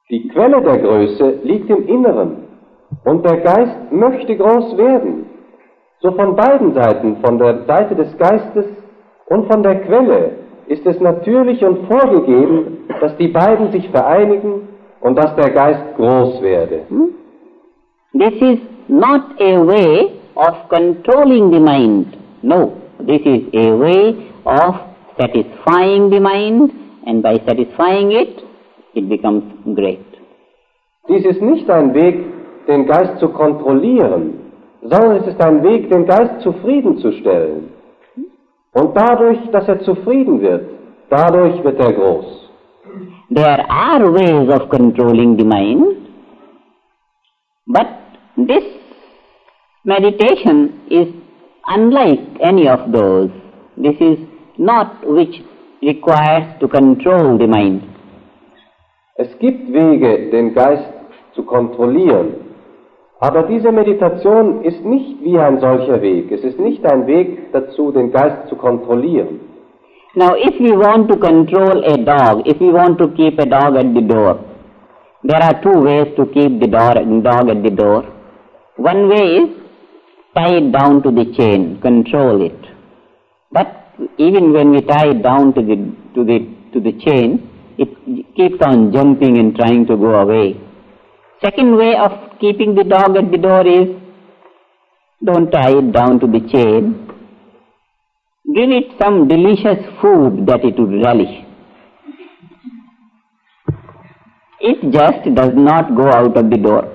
Die Quelle der Größe liegt im Inneren und der Geist möchte groß werden. So von beiden Seiten, von der Seite des Geistes und von der Quelle, ist es natürlich und vorgegeben, dass die beiden sich vereinigen und dass der Geist groß werde. This is not a way of controlling the mind. No, this is a way of satisfying the mind, and by satisfying it, it becomes great. Dies ist nicht ein Weg, den Geist zu kontrollieren, sondern es ist ein Weg, den Geist zufriedenzustellen. Und dadurch, dass er zufrieden wird, dadurch wird er groß. There are ways of controlling the mind, but this meditation is unlike any of those. This is not which requires to control the mind. Es gibt Wege, den Geist zu kontrollieren, aber diese Meditation ist nicht wie ein solcher Weg. Es ist nicht ein Weg dazu, den Geist zu kontrollieren. Now, if we want to control a dog, if we want to keep a dog at the door, there are two ways to keep the dog at the door. One way is tie it down to the chain, control it. But even when we tie it down to the chain, it keeps on jumping and trying to go away. Second way of keeping the dog at the door is, don't tie it down to the chain. Give it some delicious food that it would relish. It just does not go out of the door.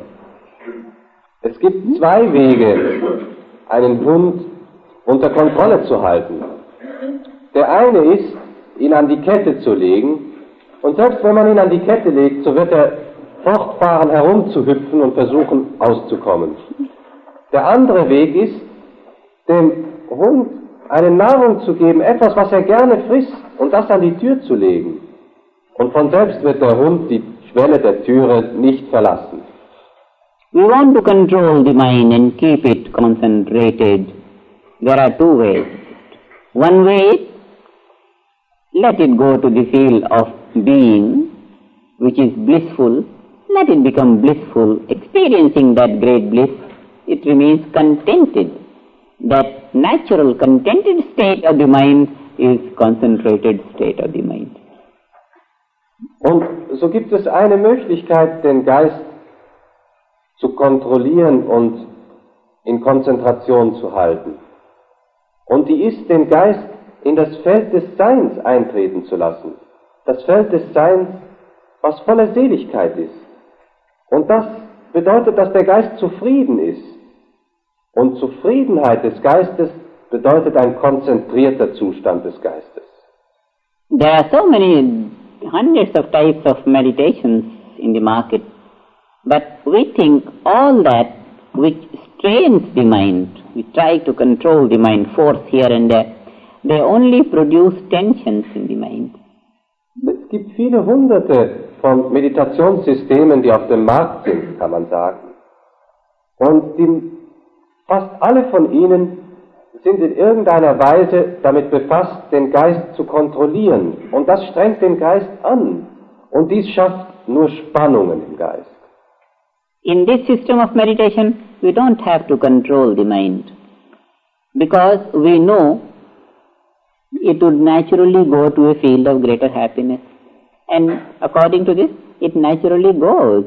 Es gibt zwei Wege, einen Hund unter Kontrolle zu halten. Der eine ist, ihn an die Kette zu legen, und selbst wenn man ihn an die Kette legt, so wird er fortfahren, herumzuhüpfen und versuchen, auszukommen. Der andere Weg ist, dem Hund eine Nahrung zu geben, etwas, was er gerne frisst, und das an die Tür zu legen. Und von selbst wird der Hund die Schwelle der Türe nicht verlassen. We want to control the mind and keep it concentrated. There are two ways. One way is, let it go to the field of being, which is blissful. Let it become blissful. Experiencing that great bliss, it remains contented. That natural contented state of the mind is concentrated state of the mind. Und so gibt es eine Möglichkeit, den Geist zu kontrollieren und in Konzentration zu halten. Und die ist, den Geist in das Feld des Seins eintreten zu lassen. Das Feld des Seins, was voller Seligkeit ist. Und das bedeutet, dass der Geist zufrieden ist. Und Zufriedenheit des Geistes bedeutet ein konzentrierter Zustand des Geistes. There are so many hundreds of types of meditations in the market, but we think all that which strains the mind, we try to control the mind, force here and there, they only produce tensions in the mind. Es gibt viele hunderte von Meditationssystemen, die auf dem Markt sind, kann man sagen. Und fast alle von ihnen sind in irgendeiner Weise damit befasst, den Geist zu kontrollieren. Und das strengt den Geist an. Und dies schafft nur Spannungen im Geist. In this system of meditation, we don't have to control the mind. Because we know it would naturally go to a field of greater happiness. And according to this, it naturally goes.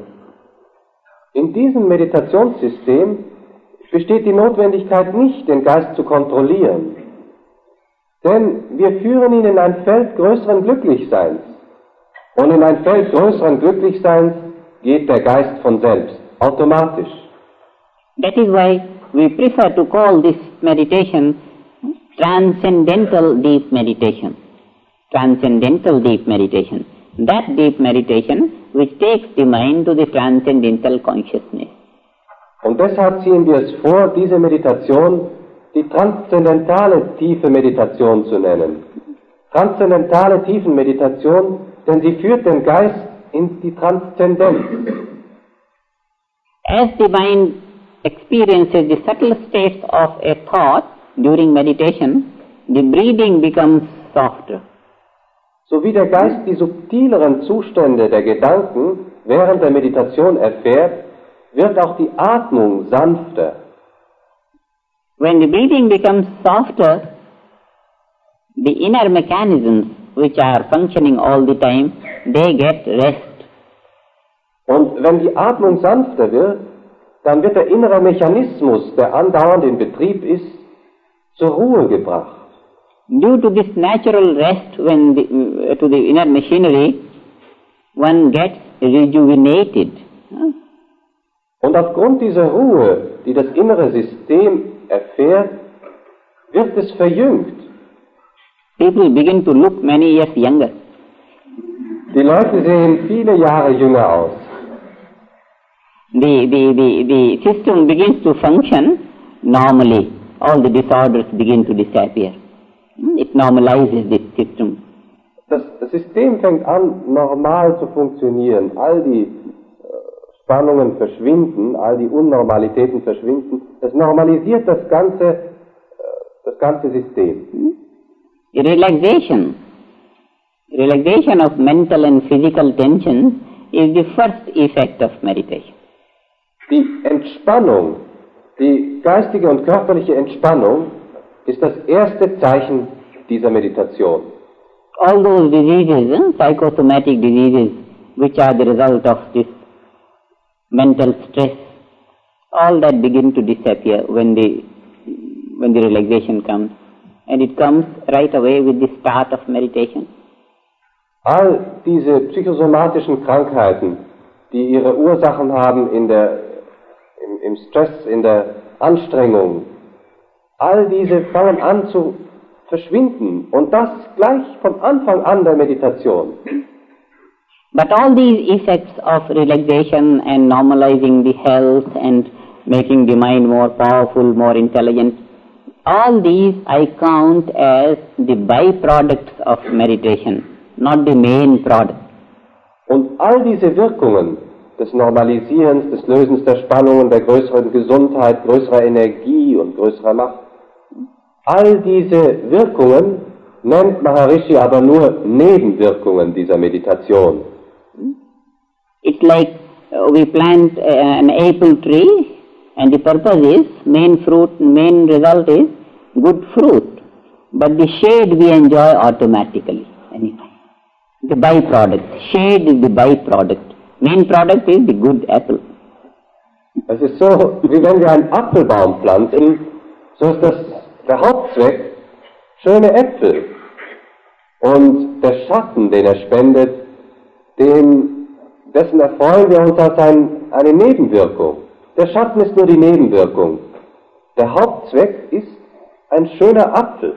In diesem Meditationssystem besteht die Notwendigkeit nicht, den Geist zu kontrollieren. Denn wir führen ihn in ein Feld größeren Glücklichseins. Und in ein Feld größeren Glücklichseins geht der Geist von selbst, automatisch. That is why we prefer to call this meditation transcendental deep meditation. Transcendental deep meditation. That deep meditation which takes the mind to the transcendental consciousness. Und deshalb ziehen wir es vor, diese Meditation die transzendentale tiefe Meditation zu nennen. Transzendentale Tiefenmeditation, denn sie führt den Geist in die Transzendenz. As the mind experiences the subtle states of a thought during meditation, the breathing becomes softer. So wie der Geist die subtileren Zustände der Gedanken während der Meditation erfährt, wird auch die Atmung sanfter. When the breathing becomes softer, the inner mechanisms which are functioning all the time, they get rest. Und wenn die Atmung sanfter wird, dann wird der innere Mechanismus, der andauernd in Betrieb ist, zur Ruhe gebracht. Due to this natural rest to the inner machinery, one gets rejuvenated. Und aufgrund dieser Ruhe, die das innere System erfährt, wird es verjüngt. People begin to look many years younger. Die Leute sehen viele Jahre jünger aus. The system begins to function normally. All the disorders begin to disappear. It normalizes the system. Das System fängt an, normal zu funktionieren. All die Spannungen verschwinden, all die Unnormalitäten verschwinden. Es normalisiert das ganze System. Relaxation of mental and physical tension is the first effect of meditation. Die Entspannung, die geistige und körperliche Entspannung, ist das erste Zeichen dieser Meditation. All those diseases, psychosomatic diseases, which are the result of this mental stress, all that begin to disappear when the relaxation comes. And it comes right away with the start of meditation. All diese psychosomatischen Krankheiten, die ihre Ursachen haben im Stress, in der Anstrengung, all diese fangen an zu verschwinden und das gleich von Anfang an der Meditation. But all these effects of relaxation and normalizing the health and making the mind more powerful, more intelligent, all these I count as the byproducts of meditation, not the main product. Und all diese Wirkungen des Normalisierens, des Lösens der Spannungen, der größeren Gesundheit, größerer Energie und größerer Macht, all diese Wirkungen nennt Maharishi aber nur Nebenwirkungen dieser Meditation. It's like we plant an apple tree and the purpose is, main result is good fruit. But the shade we enjoy automatically. Anyway. The byproduct. Shade is the byproduct. Main product is the good apple. Es ist so, wie wenn wir einen Apfelbaum pflanzen, so ist das der Hauptzweck schöne Äpfel. Und der Schatten, den er spendet, dessen erfreuen wir uns als eine Nebenwirkung. Der Schatten ist nur die Nebenwirkung. Der Hauptzweck ist ein schöner Apfel.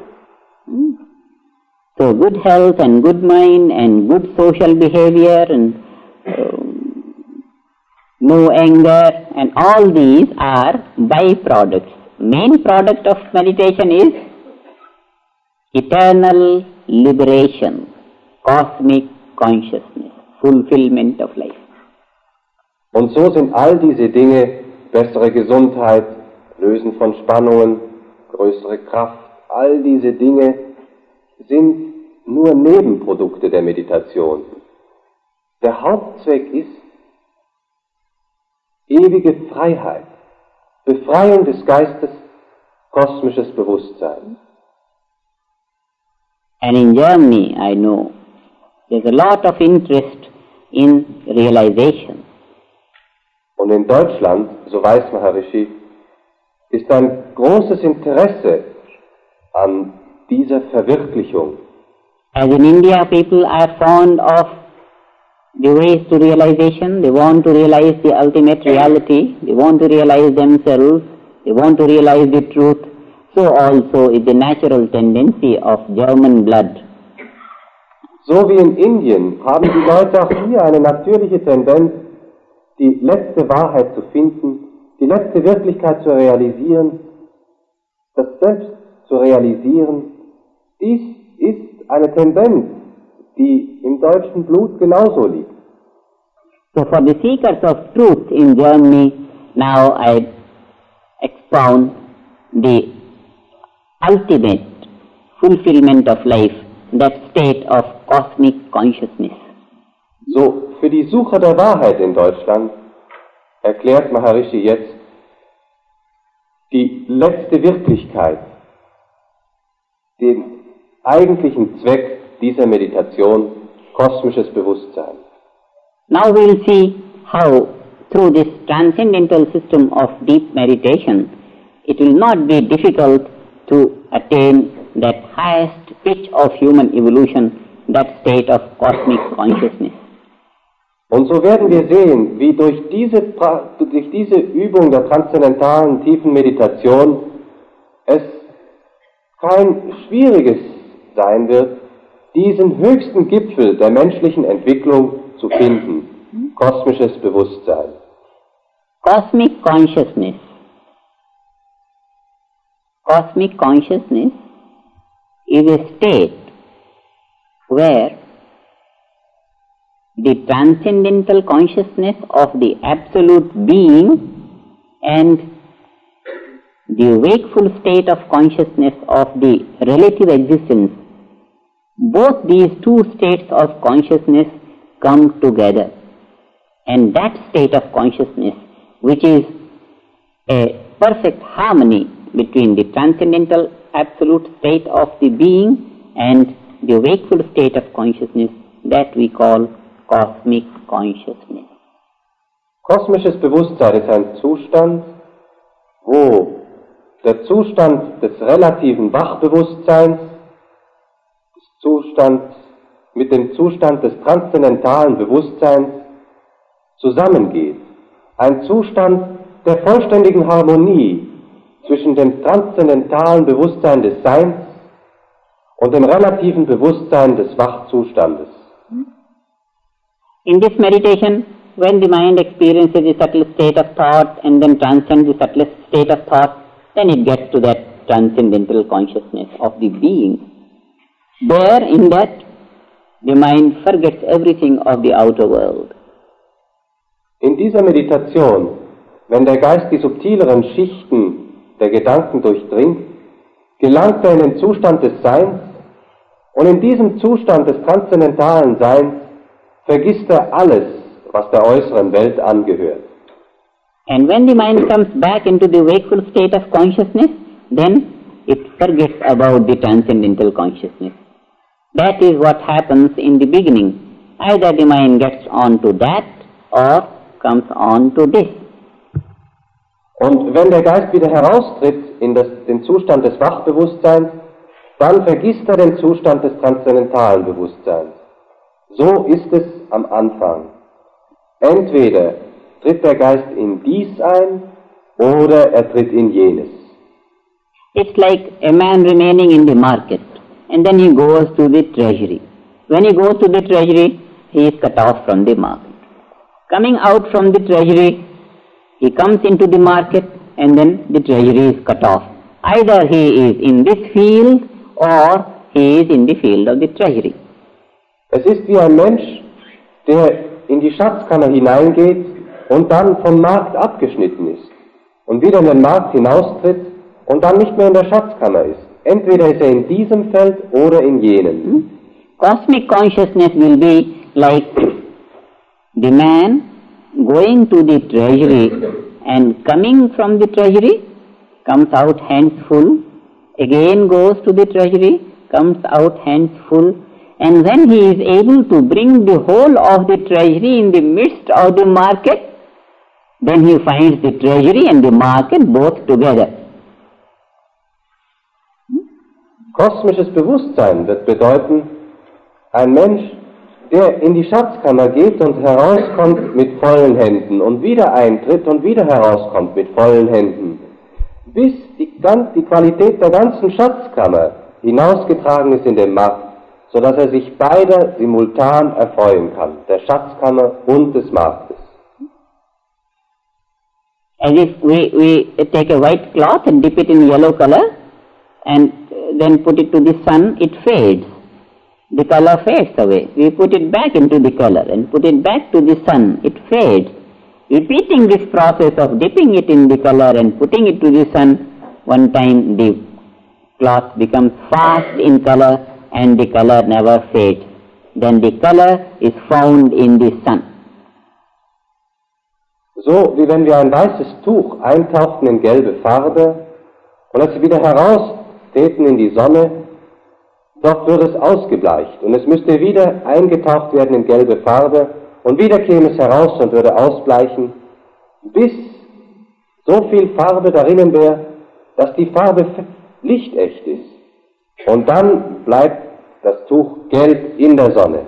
So good health and good mind and good social behavior and no anger and all these are byproducts. Main product of meditation is eternal liberation, cosmic consciousness, fulfillment of life. Und so sind all diese Dinge, bessere Gesundheit, Lösen von Spannungen, größere Kraft, all diese Dinge sind nur Nebenprodukte der Meditation. Der Hauptzweck ist ewige Freiheit, Befreiung des Geistes, kosmisches Bewusstsein. And in Germany, I know, there's a lot of interest in realization. Und in Deutschland, so weiß Maharishi, ist ein großes Interesse an dieser Verwirklichung. As in India, people are fond of the ways to realization. They want to realize the ultimate reality. They want to realize themselves. They want to realize the truth. So also is the natural tendency of German blood. So wie in Indien haben die Leute auch hier eine natürliche Tendenz, die letzte Wahrheit zu finden, die letzte Wirklichkeit zu realisieren, das Selbst zu realisieren. Dies ist eine Tendenz, die im deutschen Blut genauso liegt. So for the seekers of truth in Germany, now I expound the ultimate fulfillment of life, that state of cosmic consciousness. So für die Sucher der Wahrheit in Deutschland erklärt Maharishi jetzt die letzte Wirklichkeit, den eigentlichen Zweck dieser Meditation, kosmisches Bewusstsein. Now we will see how through this transcendental system of deep meditation, it will not be difficult to attain that highest pitch of human evolution, that state of cosmic consciousness. Und so werden wir sehen, wie durch diese Übung der transzendentalen tiefen Meditation es kein schwieriges sein wird, diesen höchsten Gipfel der menschlichen Entwicklung zu finden, kosmisches Bewusstsein. Cosmic consciousness. Cosmic consciousness is a state where the transcendental consciousness of the absolute being and the wakeful state of consciousness of the relative existence, both these two states of consciousness come together. And that state of consciousness, which is a perfect harmony between the transcendental absolute state of the being and the wakeful state of consciousness, that we call cosmic consciousness. Kosmisches Bewusstsein ist ein Zustand, wo der Zustand des relativen Wachbewusstseins mit dem Zustand des transzendentalen Bewusstseins zusammengeht. Ein Zustand der vollständigen Harmonie zwischen dem transzendentalen Bewusstsein des Seins und dem relativen Bewusstsein des Wachzustandes. In this meditation, when the mind experiences the subtle state of thought and then transcends the subtle state of thought, then it gets to that transcendental consciousness of the being. There, in that, the mind forgets everything of the outer world. In dieser Meditation, wenn der Geist die subtileren Schichten der Gedanken durchdringt, gelangt er in den Zustand des Seins, und in diesem Zustand des transzendentalen Seins vergisst er alles, was der äußeren Welt angehört. And when the mind comes back into the wakeful state of consciousness, then it forgets about the transcendental consciousness. That is what happens in the beginning. Either the mind gets on to that or comes on to this. Und wenn der Geist wieder heraustritt in den Zustand des Wachbewusstseins, dann vergisst er den Zustand des transzendentalen Bewusstseins. So ist es am Anfang. Entweder tritt der Geist in dies ein, oder er tritt in jenes. It's like a man remaining in the market, and then he goes to the treasury. When he goes to the treasury, he is cut off from the market. Coming out from the treasury, he comes into the market, and then the treasury is cut off. Either he is in this field, or he is in the field of the treasury. Es ist wie ein Mensch, der in die Schatzkammer hineingeht und dann vom Markt abgeschnitten ist und wieder in den Markt hinaustritt und dann nicht mehr in der Schatzkammer ist. Entweder ist er in diesem Feld oder in jenem. Cosmic consciousness will be like the man going to the treasury and coming from the treasury, comes out hands full, again goes to the treasury, comes out hands full, and when he is able to bring the whole of the treasury in the midst of the market, then he finds the treasury and the market both together. Kosmisches Bewusstsein wird bedeuten, ein Mensch, der in die Schatzkammer geht und herauskommt mit vollen Händen und wieder eintritt und wieder herauskommt mit vollen Händen, bis die Qualität der ganzen Schatzkammer hinausgetragen ist in den Markt, sodass er sich beider simultan erfreuen kann, der Schatzkammer und des Marktes. As if we take a white cloth and dip it in yellow color and then put it to the sun, it fades. The color fades away. We put it back into the color and put it back to the sun, it fades. Repeating this process of dipping it in the color and putting it to the sun, one time the cloth becomes fast in color and the color never fades. then the color is found in the sun. So wie wenn wir ein weißes Tuch eintauchten in gelbe Farbe und als wir wieder heraustreten in die Sonne, dort würde es ausgebleicht und es müsste wieder eingetaucht werden in gelbe Farbe und wieder käme es heraus und würde ausbleichen, bis so viel Farbe darin wäre, dass die Farbe lichtecht ist. Und dann bleibt das Tuch gelb in der Sonne.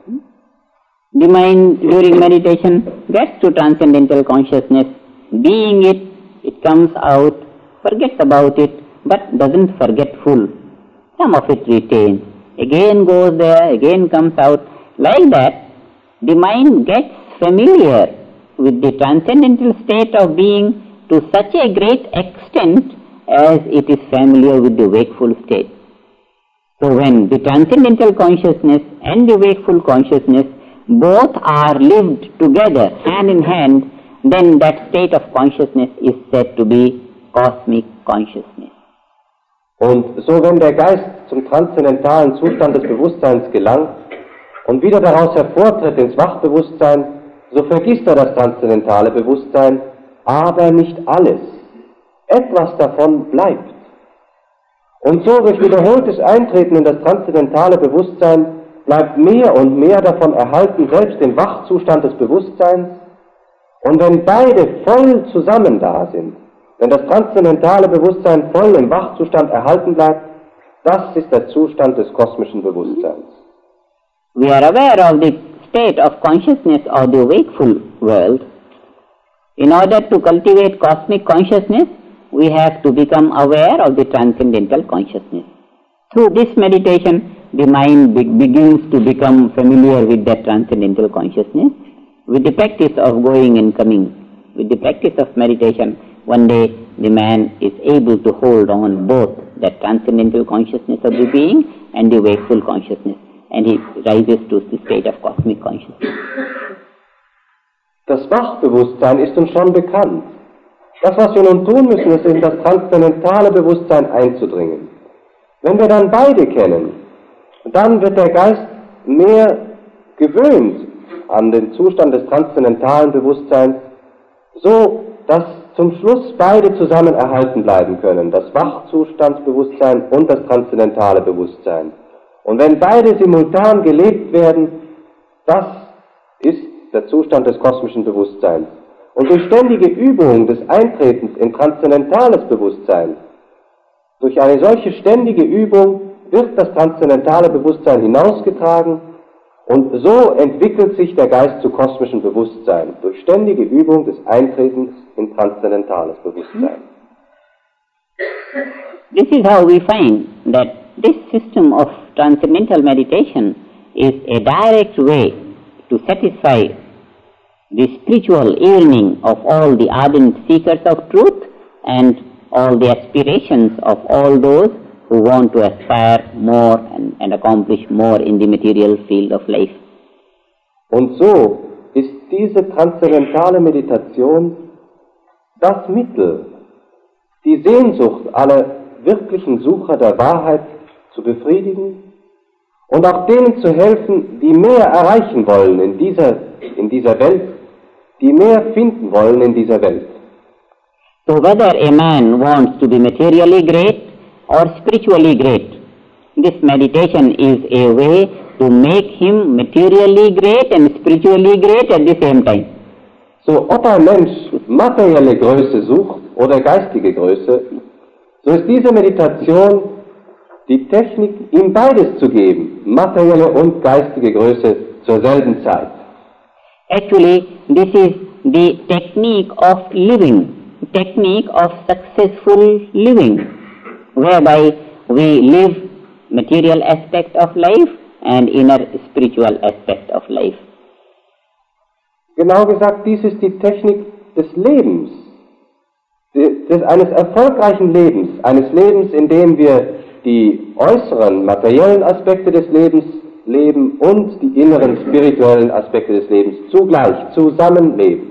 The mind during meditation gets to transcendental consciousness. Being it, it comes out, forgets about it, but doesn't forget full. Some of it retains. Again goes there, again comes out. Like that, the mind gets familiar with the transcendental state of being to such a great extent as it is familiar with the wakeful state. So when the transcendental consciousness and the wakeful consciousness both are lived together, hand in hand, then that state of consciousness is said to be cosmic consciousness. Und so wenn der Geist zum transzendentalen Zustand des Bewusstseins gelangt und wieder daraus hervortritt ins Wachbewusstsein, so vergisst er das transzendentale Bewusstsein, aber nicht alles. Etwas davon bleibt. Und so durch wiederholtes Eintreten in das transzendentale Bewusstsein bleibt mehr und mehr davon erhalten, selbst im Wachzustand des Bewusstseins. Und wenn beide voll zusammen da sind, wenn das transzendentale Bewusstsein voll im Wachzustand erhalten bleibt, das ist der Zustand des kosmischen Bewusstseins. We are aware of the state of consciousness of the wakeful world. In order to cultivate cosmic consciousness, we have to become aware of the transcendental consciousness. Through this meditation, the mind begins to become familiar with that transcendental consciousness. With the practice of going and coming, with the practice of meditation, one day the man is able to hold on both that transcendental consciousness of the being and the wakeful consciousness, and he rises to the state of cosmic consciousness. Das Wachbewusstsein ist uns schon bekannt. Das, was wir nun tun müssen, ist in das transzendentale Bewusstsein einzudringen. Wenn wir dann beide kennen, dann wird der Geist mehr gewöhnt an den Zustand des transzendentalen Bewusstseins, so dass zum Schluss beide zusammen erhalten bleiben können, das Wachzustandsbewusstsein und das transzendentale Bewusstsein. Und wenn beide simultan gelebt werden, das ist der Zustand des kosmischen Bewusstseins. Und durch ständige Übung des Eintretens in transzendentales Bewusstsein, durch eine solche ständige Übung wird das transzendentale Bewusstsein hinausgetragen und so entwickelt sich der Geist zu kosmischem Bewusstsein, durch ständige Übung des Eintretens in transzendentales Bewusstsein. This is how we find that this system of transcendental meditation is a direct way to satisfy the spiritual yearning of all the ardent seekers of truth and all the aspirations of all those who want to aspire more and accomplish more in the material field of life. Und so ist diese transzendentale Meditation das Mittel, die Sehnsucht aller wirklichen Sucher der Wahrheit zu befriedigen und auch denen zu helfen, die mehr erreichen wollen in dieser Welt, die mehr finden wollen in dieser Welt. So whether a man wants to be materially great or spiritually great, this meditation is a way to make him materially great and spiritually great at the same time. So ob ein Mensch materielle Größe sucht oder geistige Größe, so ist diese Meditation die Technik, ihm beides zu geben, materielle und geistige Größe zur selben Zeit. Actually, this is the technique of living, technique of successful living, whereby we live material aspect of life and inner spiritual aspect of life. Genau gesagt, dies ist die Technik des Lebens, eines erfolgreichen Lebens, eines Lebens, in dem wir die äußeren materiellen Aspekte des Lebens leben und die inneren spirituellen Aspekte des Lebens zugleich zusammenleben.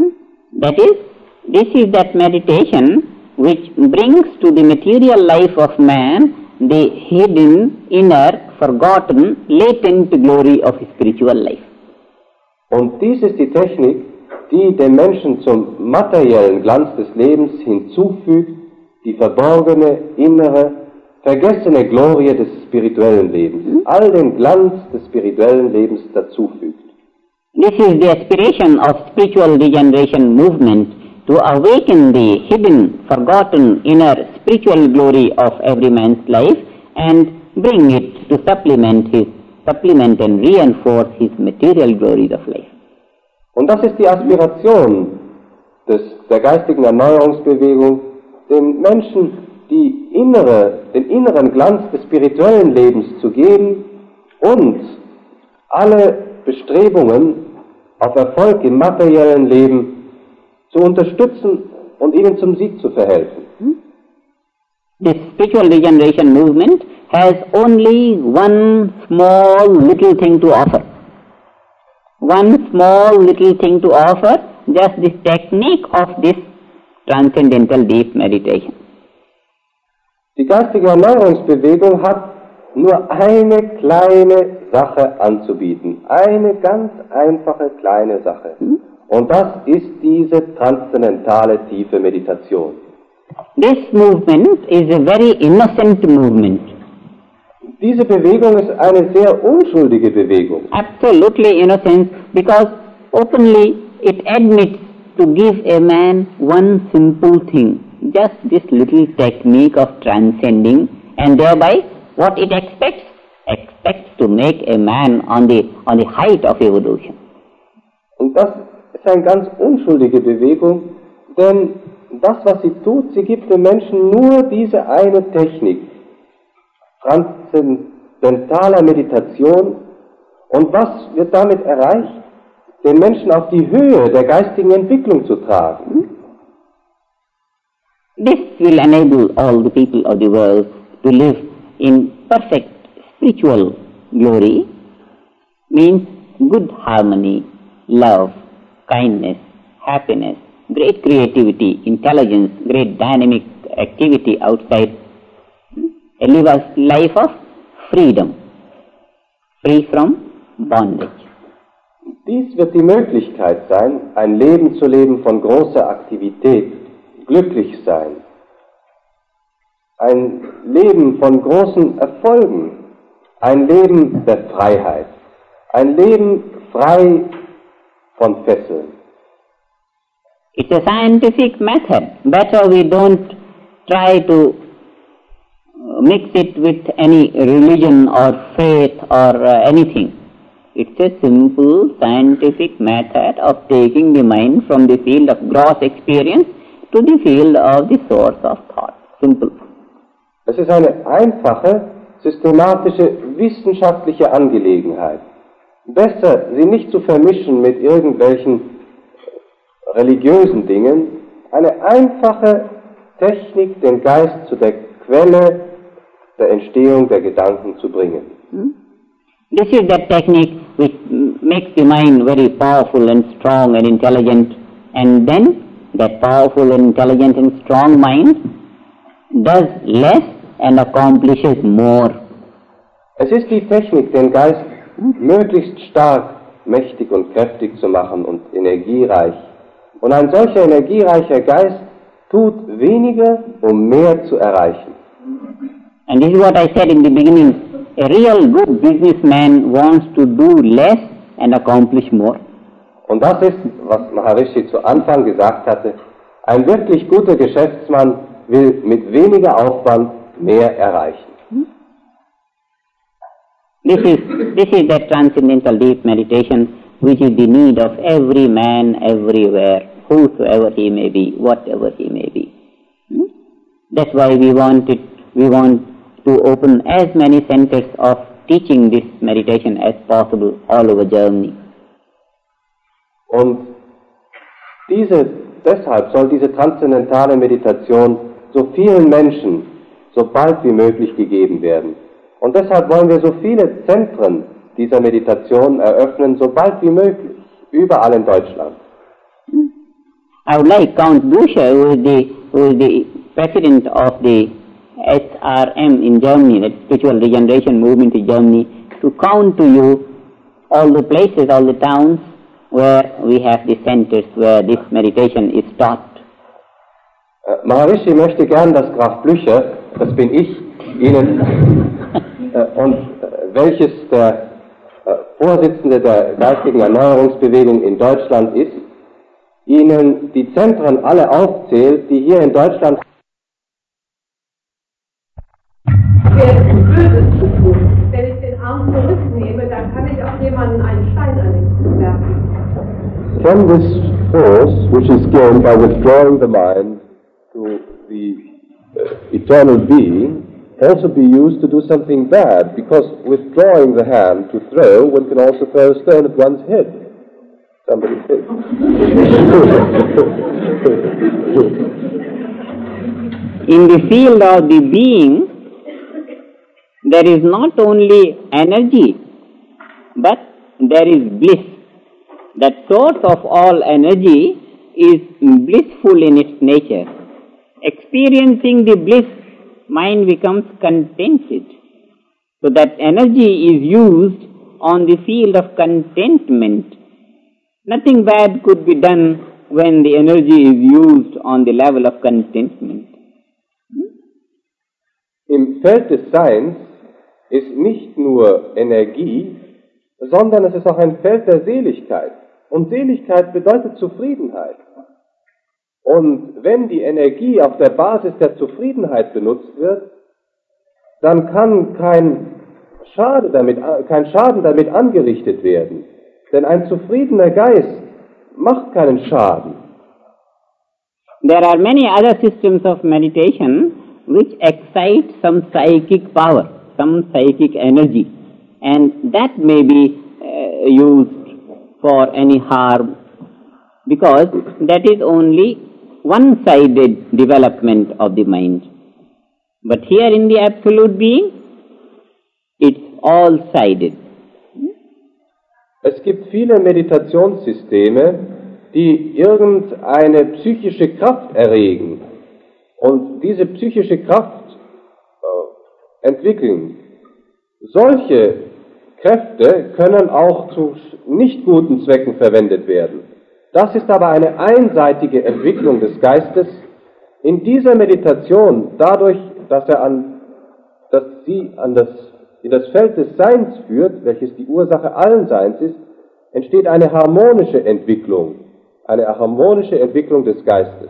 This is that meditation which brings to the material life of man the hidden inner forgotten latent glory of spiritual life. Und dies ist die Technik, die dem Menschen zum materiellen Glanz des Lebens hinzufügt, die verborgene, innere, vergessene Glorie des spirituellen Lebens, all den Glanz des spirituellen Lebens dazufügt. This is the aspiration of spiritual regeneration movement, to awaken the hidden, forgotten inner spiritual glory of every man's life and bring it to supplement and reinforce his material glories of life. Und das ist die Aspiration der geistigen Erneuerungsbewegung, den Menschen den inneren Glanz des spirituellen Lebens zu geben und alle Bestrebungen auf Erfolg im materiellen Leben zu unterstützen und ihnen zum Sieg zu verhelfen. This spiritual regeneration movement has only one small little thing to offer. One small little thing to offer, just this technique of this transcendental deep meditation. Die geistige Erneuerungsbewegung hat nur eine kleine Sache anzubieten. Eine ganz einfache kleine Sache. Und das ist diese transzendentale tiefe Meditation. This movement is a very innocent movement. Diese Bewegung ist eine sehr unschuldige Bewegung. Absolutely innocent, because openly it admits to give a man one simple thing, just this little technique of transcending, and thereby what it expects to make a man on the height of evolution. Und das ist eine ganz unschuldige Bewegung, denn das, was sie tut, sie gibt den Menschen nur diese eine Technik, transzendentaler Meditation. Und was wird damit erreicht? Den Menschen auf die Höhe der geistigen Entwicklung zu tragen. This will enable all the people of the world to live in perfect spiritual glory, means good harmony, love, kindness, happiness, great creativity, intelligence, great dynamic activity outside, live a life of freedom, free from bondage. Dies wird die Möglichkeit sein, ein Leben zu leben von großer Aktivität, glücklich sein, ein Leben von großen Erfolgen, ein Leben der Freiheit, ein Leben frei von Fesseln. It's a scientific method. Better we don't try to mix it with any religion or faith or anything. It's a simple scientific method of taking the mind from the field of gross experience to the field of the source of thought. Simple. Es ist eine einfache, systematische, wissenschaftliche Angelegenheit. Besser, sie nicht zu vermischen mit irgendwelchen religiösen Dingen, eine einfache Technik, den Geist zu der Quelle der Entstehung der Gedanken zu bringen. This is that technique which makes the mind very powerful and strong and intelligent, and then that powerful and intelligent and strong mind does less and accomplishes more. Es ist die Technik, den Geist möglichst stark, mächtig und kräftig zu machen und energiereich. Und ein solcher energiereicher Geist tut weniger, um mehr zu erreichen. And this is what I said in the beginning. A real good businessman wants to do less and accomplish more. Und das ist, was Maharishi zu Anfang gesagt hatte, ein wirklich guter Geschäftsmann will mit weniger Aufwand mehr erreichen. This is that transcendental deep meditation which is the need of every man everywhere, whosoever he may be, whatever he may be. That's why we want to open as many centers of teaching this meditation as possible all over Germany. Und deshalb soll diese transzendentale Meditation so vielen Menschen so bald wie möglich gegeben werden. Und deshalb wollen wir so viele Zentren dieser Meditation eröffnen, so bald wie möglich, überall in Deutschland. I would like Count Buscher, who is the president of the SRM in Germany, that Spiritual Regeneration Movement in Germany, to count to you all the places, all the towns where we have the centers where this meditation is taught. Maharishi möchte gern, dass Graf Blücher, das bin ich, Ihnen und welches der Vorsitzende der geistigen Erneuerungsbewegung in Deutschland ist, Ihnen die Zentren alle aufzählt, die hier in Deutschland Böses zu tun. Wenn ich den Arm zurücknehme, dann kann ich auch jemanden einen Stein an den werfen. Can this force, which is gained by withdrawing the mind to the eternal being, also be used to do something bad? Because withdrawing the hand to throw, one can also throw a stone at one's head. Somebody said. In the field of the being, there is not only energy, but there is bliss. That source of all energy is blissful in its nature. Experiencing the bliss, mind becomes contented. So that energy is used on the field of contentment. Nothing bad could be done when the energy is used on the level of contentment. Im Feld des Seins ist nicht nur Energie, sondern es ist auch ein Feld der Seligkeit. Und Seligkeit bedeutet Zufriedenheit. Und wenn die Energie auf der Basis der Zufriedenheit benutzt wird, dann kann kein Schaden damit angerichtet werden. Denn ein zufriedener Geist macht keinen Schaden. There are many other systems of meditation which excite some psychic power, some psychic energy, and that may be used for any harm, because that is only one-sided development of the mind. But here in the Absolute Being, it's all-sided. Es gibt viele Meditationssysteme, die irgendeine psychische Kraft erregen und diese psychische Kraft entwickeln. Solche Kräfte können auch zu nicht guten Zwecken verwendet werden. Das ist aber eine einseitige Entwicklung des Geistes. In dieser Meditation, dadurch, dass sie in das Feld des Seins führt, welches die Ursache allen Seins ist, entsteht eine harmonische Entwicklung des Geistes.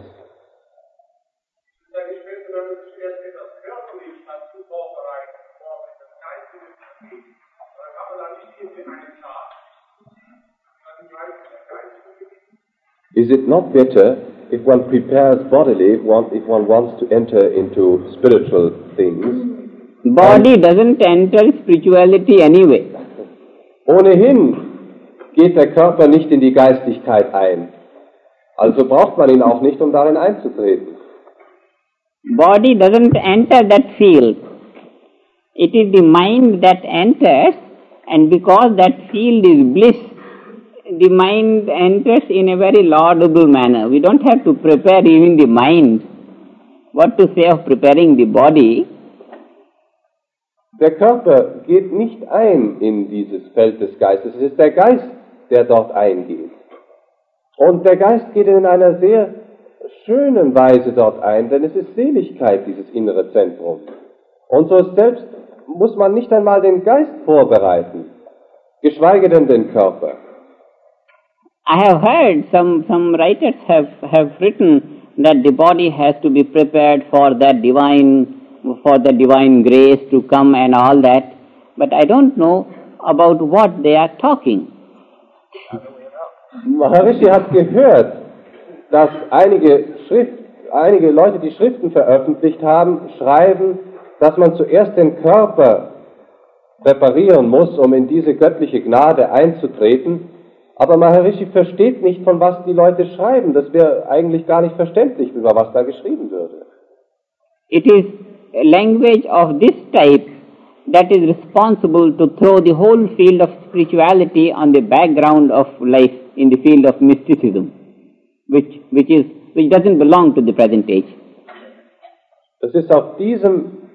Is it not better if one prepares bodily, if one wants to enter into spiritual things? Body doesn't enter spirituality anyway. Ohnehin geht der Körper nicht in die Geistigkeit ein. Also braucht man ihn auch nicht, um darin einzutreten. Body doesn't enter that field. It is the mind that enters, and because that field is bliss, the mind enters in a very laudable manner. We don't have to prepare even the mind. What to say of preparing the body? Der Körper geht nicht ein in dieses Feld des Geistes. Es ist der Geist, der dort eingeht. Und der Geist geht in einer sehr schönen Weise dort ein, denn es ist Seligkeit, dieses innere Zentrum. Und so selbst muss man nicht einmal den Geist vorbereiten, geschweige denn den Körper. I have heard some writers have written that the body has to be prepared for the divine grace to come and all that, but I don't know about what they are talking. Maharishi hat gehört, dass einige Leute, die Schriften veröffentlicht haben, schreiben, dass man zuerst den Körper präparieren muss, um in diese göttliche Gnade einzutreten. Aber Maharishi versteht nicht, von was die Leute schreiben. Das wäre eigentlich gar nicht verständlich, über was da geschrieben würde. It is a language of this type that is responsible to throw the whole field of spirituality on the background of life in the field of mysticism, which doesn't belong to the present age. Es ist auf diesem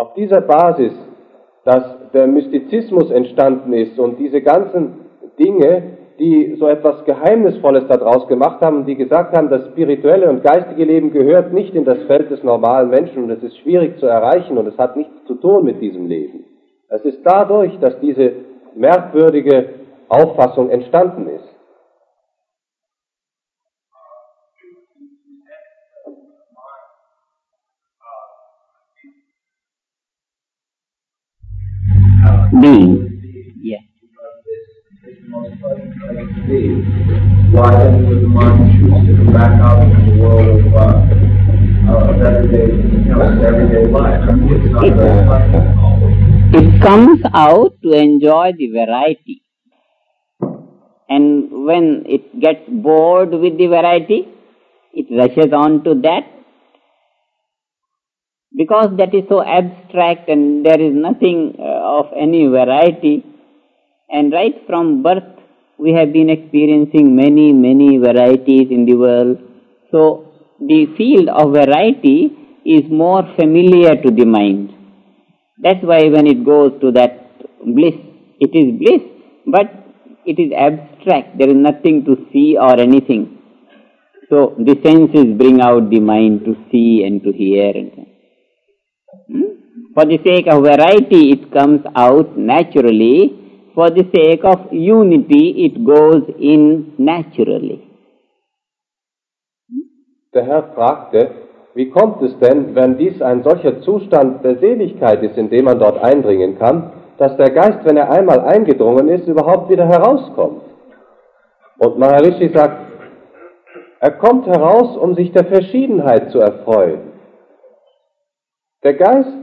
Auf dieser Basis, dass der Mystizismus entstanden ist und diese ganzen Dinge, die so etwas Geheimnisvolles daraus gemacht haben, die gesagt haben, das spirituelle und geistige Leben gehört nicht in das Feld des normalen Menschen und es ist schwierig zu erreichen und es hat nichts zu tun mit diesem Leben. Es ist dadurch, dass diese merkwürdige Auffassung entstanden ist. Being. Yeah. Why then would the mind choose to come back out into the world of everyday life? I mean, it's not very pleasant. It comes out to enjoy the variety. And when it gets bored with the variety, it rushes on to that. Because that is so abstract and there is nothing of any variety. And right from birth, we have been experiencing many, many varieties in the world. So, the field of variety is more familiar to the mind. That's why when it goes to that bliss, it is bliss, but it is abstract. There is nothing to see or anything. So, the senses bring out the mind to see and to hear. For the sake of variety, it comes out naturally. For the sake of unity, it goes in naturally. Der Herr fragte, wie kommt es denn, wenn dies ein solcher Zustand der Seligkeit ist, in dem man dort eindringen kann, dass der Geist, wenn er einmal eingedrungen ist, überhaupt wieder herauskommt? Und Maharishi sagt, er kommt heraus, um sich der Verschiedenheit zu erfreuen. Der Geist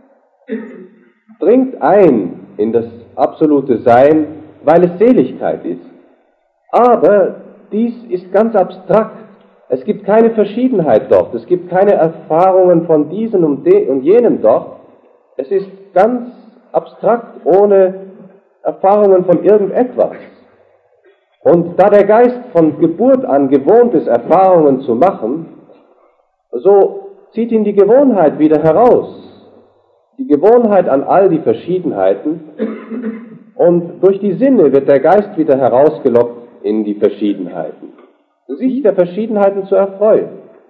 dringt ein in das absolute Sein, weil es Seligkeit ist. Aber dies ist ganz abstrakt. Es gibt keine Verschiedenheit dort. Es gibt keine Erfahrungen von diesem und jenem dort. Es ist ganz abstrakt, ohne Erfahrungen von irgendetwas. Und da der Geist von Geburt an gewohnt ist, Erfahrungen zu machen, so zieht ihn die Gewohnheit wieder heraus. Die Gewohnheit an all die Verschiedenheiten, und durch die Sinne wird der Geist wieder herausgelockt in die Verschiedenheiten, sich der Verschiedenheiten zu erfreuen.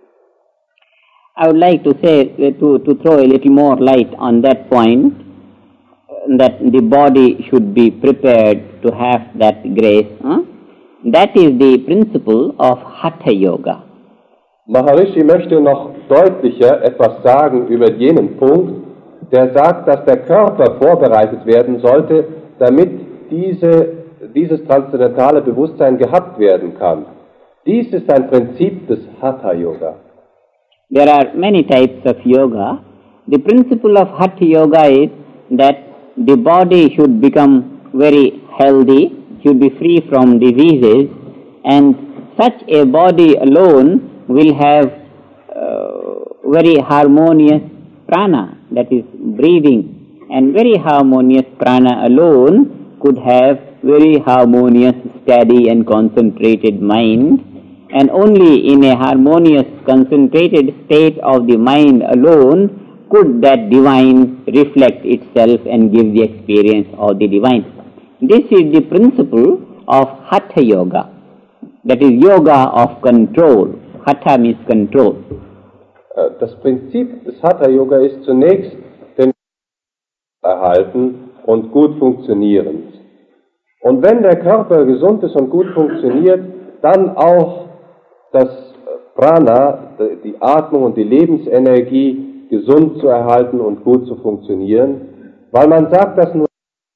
I would like to say, to throw a little more light on that point, that the body should be prepared to have that grace. That is the principle of Hatha Yoga. Maharishi möchte noch deutlicher etwas sagen über jenen Punkt, der sagt, dass der Körper vorbereitet werden sollte, damit dieses transzendentale Bewusstsein gehabt werden kann. Dies ist ein Prinzip des Hatha Yoga. There are many types of yoga. The principle of Hatha Yoga is that the body should become very healthy, should be free from diseases, and such a body alone will have very harmonious prana, that is breathing, and very harmonious prana alone could have very harmonious, steady and concentrated mind, and only in a harmonious, concentrated state of the mind alone could that divine reflect itself and give the experience of the divine. This is the principle of Hatha Yoga, that is yoga of control. Hatha means control. Das Prinzip des Hatha Yoga ist zunächst den erhalten und gut funktionierend. Und wenn der Körper gesund ist und gut funktioniert, dann auch das Prana, die Atmung und die Lebensenergie gesund zu erhalten und gut zu funktionieren, weil man sagt, dass nur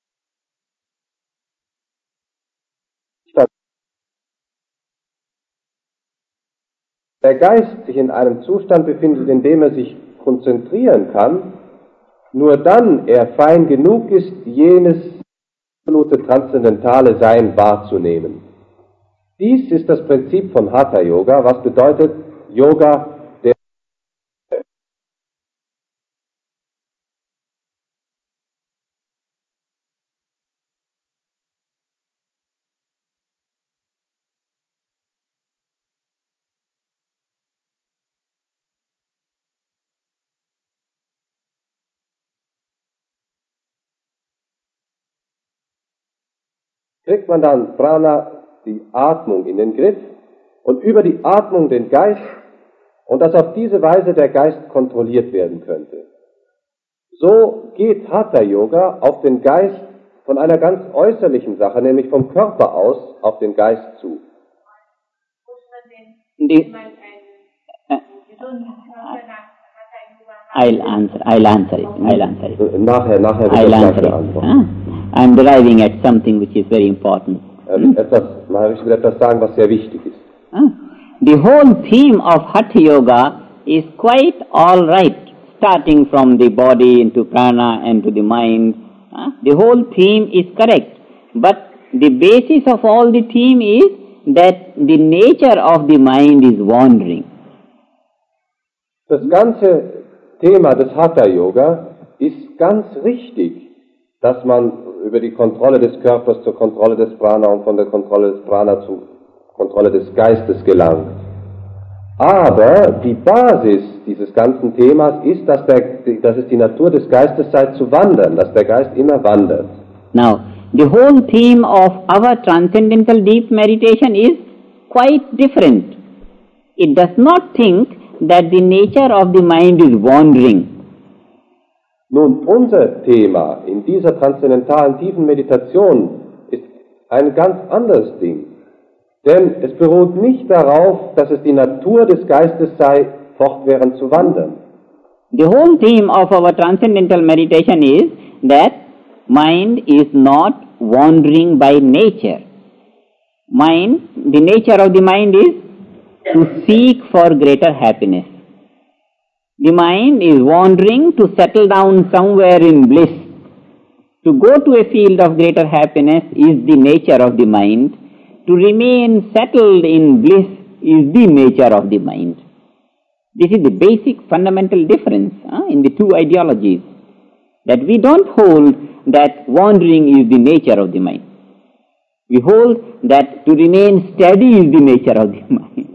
der Geist sich in einem Zustand befindet, in dem er sich konzentrieren kann, nur dann er fein genug ist, jenes absolute transzendentale Sein wahrzunehmen. Dies ist das Prinzip von Hatha Yoga, was bedeutet Yoga kriegt man dann Prana, die Atmung, in den Griff und über die Atmung den Geist und dass auf diese Weise der Geist kontrolliert werden könnte. So geht Hatha Yoga auf den Geist von einer ganz äußerlichen Sache, nämlich vom Körper aus, auf den Geist zu. I'll answer it. Nachher I'll answer it. I'm deriving at something which is very important. Ich will etwas sagen, was sehr wichtig ist. The whole theme of Hatha Yoga is quite all right, starting from the body into prana and to the mind. The whole theme is correct. But the basis of all the theme is that the nature of the mind is wandering. Das ganze Thema des Hatha Yoga ist ganz richtig, dass man über die Kontrolle des Körpers zur Kontrolle des Prana und von der Kontrolle des Prana zur Kontrolle des Geistes gelangt. Aber die Basis dieses ganzen Themas ist, dass es die Natur des Geistes sei zu wandern, dass der Geist immer wandert. Now, the whole theme of our transcendental deep meditation is quite different. It does not think that the nature of the mind is wandering. Nun, unser Thema in dieser transzendentalen tiefen Meditation ist ein ganz anderes Ding. Denn es beruht nicht darauf, dass es die Natur des Geistes sei, fortwährend zu wandern. The whole theme of our transcendental meditation is that mind is not wandering by nature. The nature of the mind is to seek for greater happiness. The mind is wandering to settle down somewhere in bliss. To go to a field of greater happiness is the nature of the mind. To remain settled in bliss is the nature of the mind. This is the basic fundamental difference in the two ideologies. That we don't hold that wandering is the nature of the mind. We hold that to remain steady is the nature of the mind.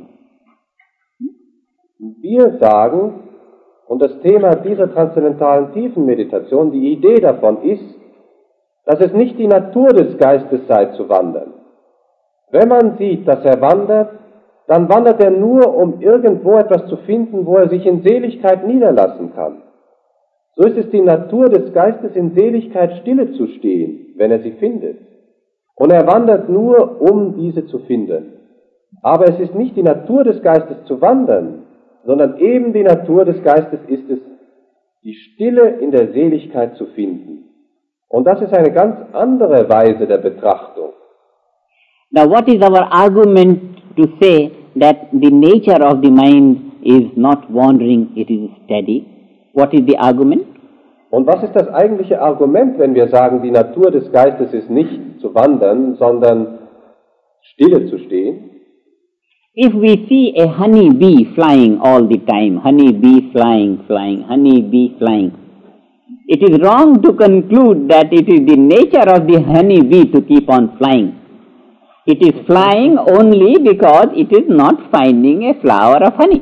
Wir sagen, und das Thema dieser transzendentalen Tiefenmeditation, die Idee davon ist, dass es nicht die Natur des Geistes sei zu wandern. Wenn man sieht, dass er wandert, dann wandert er nur, um irgendwo etwas zu finden, wo er sich in Seligkeit niederlassen kann. So ist es die Natur des Geistes, in Seligkeit stille zu stehen, wenn er sie findet. Und er wandert nur, um diese zu finden. Aber es ist nicht die Natur des Geistes zu wandern, sondern eben die Natur des Geistes ist es, die Stille in der Seligkeit zu finden. Und das ist eine ganz andere Weise der Betrachtung. Now what is our argument to say that the nature of the mind is not wandering, it is steady? What is the argument? Und was ist das eigentliche Argument, wenn wir sagen, die Natur des Geistes ist nicht zu wandern, sondern stille zu stehen? If we see a honey bee flying all the time, honey bee flying, honey bee flying, it is wrong to conclude that it is the nature of the honey bee to keep on flying. It is flying only because it is not finding a flower of honey.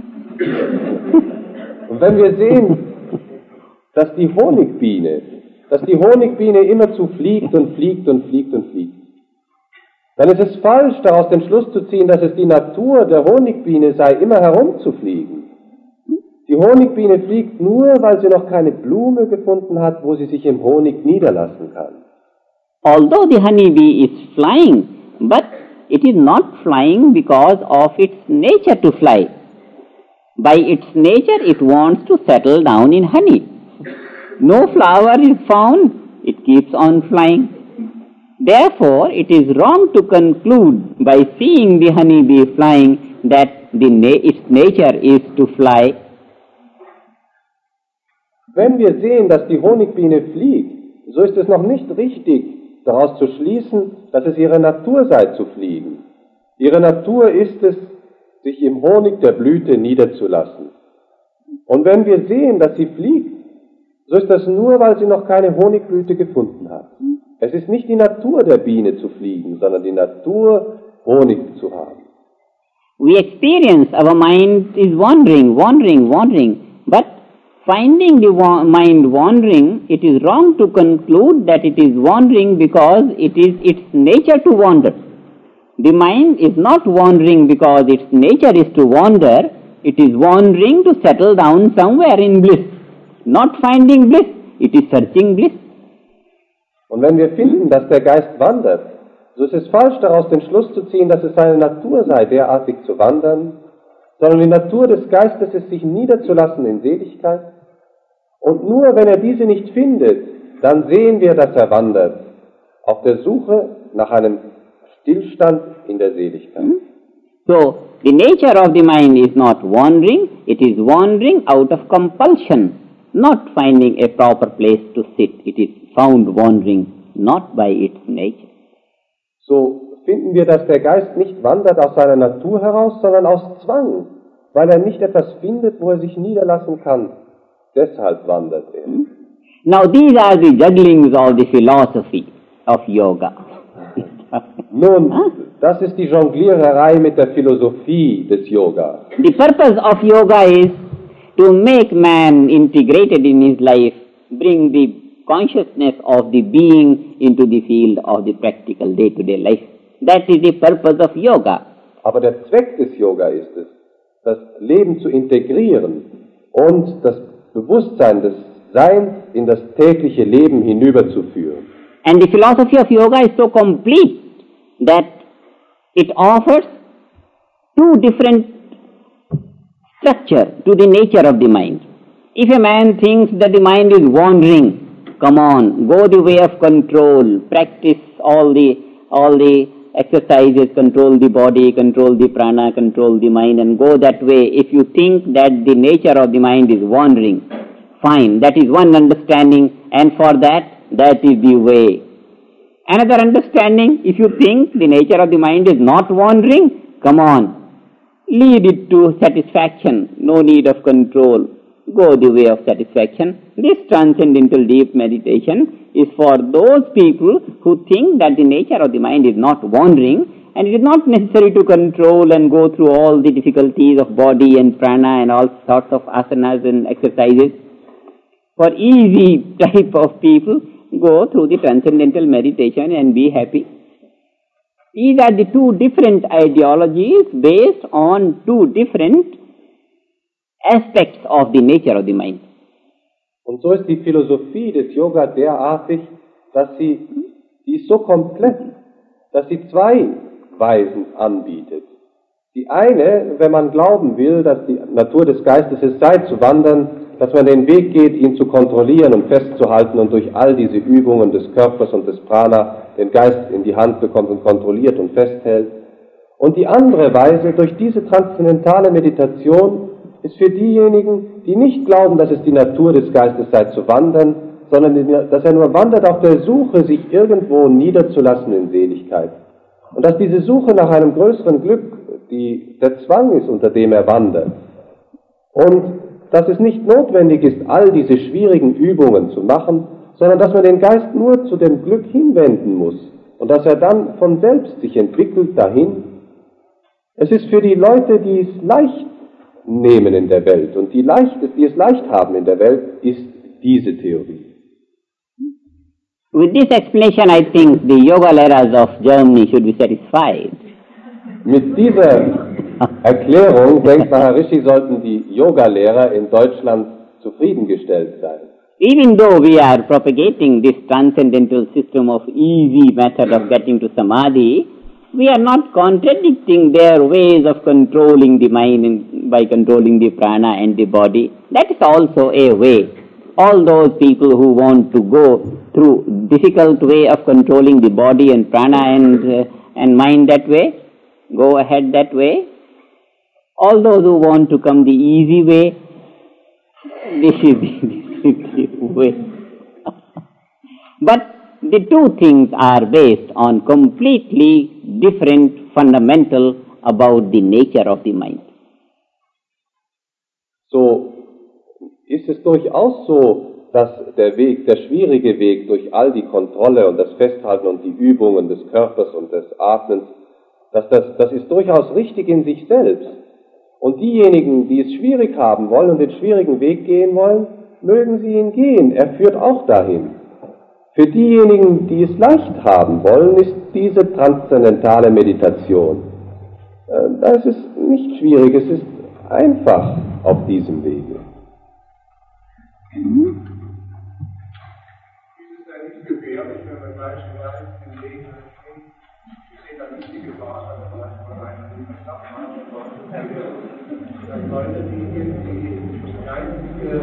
Und wenn wir sehen, dass die Honigbiene immerzu fliegt und fliegt und fliegt und fliegt, dann ist es falsch, daraus den Schluss zu ziehen, dass es die Natur der Honigbiene sei, immer herumzufliegen. Die Honigbiene fliegt nur, weil sie noch keine Blume gefunden hat, wo sie sich im Honig niederlassen kann. Although the honeybee is flying, but it is not flying because of its nature to fly. By its nature, it wants to settle down in honey. No flower is found, it keeps on flying. Therefore, it is wrong to conclude by seeing the honeybee flying that its nature is to fly. Wenn wir sehen, dass die Honigbiene fliegt, so ist es noch nicht richtig, daraus zu schließen, dass es ihre Natur sei zu fliegen. Ihre Natur ist es, sich im Honig der Blüte niederzulassen. Und wenn wir sehen, dass sie fliegt, so ist das nur, weil sie noch keine Honigblüte gefunden hat. Es ist nicht die Natur der Biene zu fliegen, sondern die Natur, Honig zu haben. We experience our mind is wandering, but finding the mind wandering, it is wrong to conclude that it is wandering because it is its nature to wander. The mind is not wandering because its nature is to wander, it is wandering to settle down somewhere in bliss. Not finding bliss, it is searching bliss. Und wenn wir finden, dass der Geist wandert, so ist es falsch, daraus den Schluss zu ziehen, dass es seine Natur sei, derartig zu wandern, sondern die Natur des Geistes ist, sich niederzulassen in Seligkeit. Und nur wenn er diese nicht findet, dann sehen wir, dass er wandert, auf der Suche nach einem Stillstand in der Seligkeit. So, the nature of the mind is not wandering, it is wandering out of compulsion, not finding a proper place to sit. It is found wandering, not by its nature. So finden wir, dass der Geist nicht wandert aus seiner Natur heraus, sondern aus Zwang, weil er nicht etwas findet, wo er sich niederlassen kann. Deshalb wandert er. Now these are the jugglings of the philosophy of yoga. Nun, das ist die Jongliererei mit der Philosophie des Yoga. The purpose of yoga is to make man integrated in his life, bring the consciousness of the being into the field of the practical day-to-day life. That is the purpose of yoga. Aber der Zweck des Yoga ist es, das Leben zu integrieren und das Bewusstsein des Seins in das tägliche Leben hinüberzuführen. And the philosophy of yoga is so complete that it offers two different structure to the nature of the mind. If a man thinks that the mind is wandering, come on, go the way of control, practice all the exercises, control the body, control the prana, control the mind, and go that way. If you think that the nature of the mind is wandering, fine, that is one understanding, and for that is the way. Another understanding, if you think the nature of the mind is not wandering, come on, lead it to satisfaction, no need of control. Go the way of satisfaction. This transcendental deep meditation is for those people who think that the nature of the mind is not wandering, and it is not necessary to control and go through all the difficulties of body and prana and all sorts of asanas and exercises. For easy type of people, go through the transcendental meditation and be happy. These are the two different ideologies based on two different aspects of the nature of the mind. Und so ist die Philosophie des Yoga derartig, dass sie ist so komplett, dass sie zwei Weisen anbietet. Die eine, wenn man glauben will, dass die Natur des Geistes es sei, zu wandern, dass man den Weg geht, ihn zu kontrollieren und festzuhalten und durch all diese Übungen des Körpers und des Prana den Geist in die Hand bekommt und kontrolliert und festhält. Und die andere Weise, durch diese transzendentale Meditation, ist für diejenigen, die nicht glauben, dass es die Natur des Geistes sei, zu wandern, sondern dass er nur wandert auf der Suche, sich irgendwo niederzulassen in Seligkeit. Und dass diese Suche nach einem größeren Glück der Zwang ist, unter dem er wandert. Und dass es nicht notwendig ist, all diese schwierigen Übungen zu machen, sondern dass man den Geist nur zu dem Glück hinwenden muss und dass er dann von selbst sich entwickelt dahin. Es ist für die Leute, die es leicht nehmen in der Welt und die es leicht haben in der Welt, ist diese Theorie. With this explanation, I think the yoga leaders of Germany should be satisfied. Mit dieser Erklärung, denkt Maharishi, sollten die Yoga-Lehrer in Deutschland zufriedengestellt sein. Even though we are propagating this transcendental system of easy method of getting to samadhi, we are not contradicting their ways of controlling the mind by controlling the prana and the body. That is also a way. All those people who want to go through difficult way of controlling the body and prana and mind that way, go ahead that way. All those who want to come the easy way, this is the way. But the two things are based on completely different fundamental about the nature of the mind. So ist es durchaus so, dass der schwierige Weg durch all die Kontrolle und das Festhalten und die Übungen des Körpers und des Atmens, das ist durchaus richtig in sich selbst. Und diejenigen, die es schwierig haben wollen und den schwierigen Weg gehen wollen, mögen Sie ihn gehen, er führt auch dahin. Für diejenigen, die es leicht haben wollen, ist diese transzendentale Meditation. Da ist es nicht schwierig, es ist einfach auf diesem Wege. Ist es da nicht gefährlich, wenn man gleich im Leben steht, da nicht die Gefahr, dass man einen Knapp machen dass Leute, die irgendwie geistige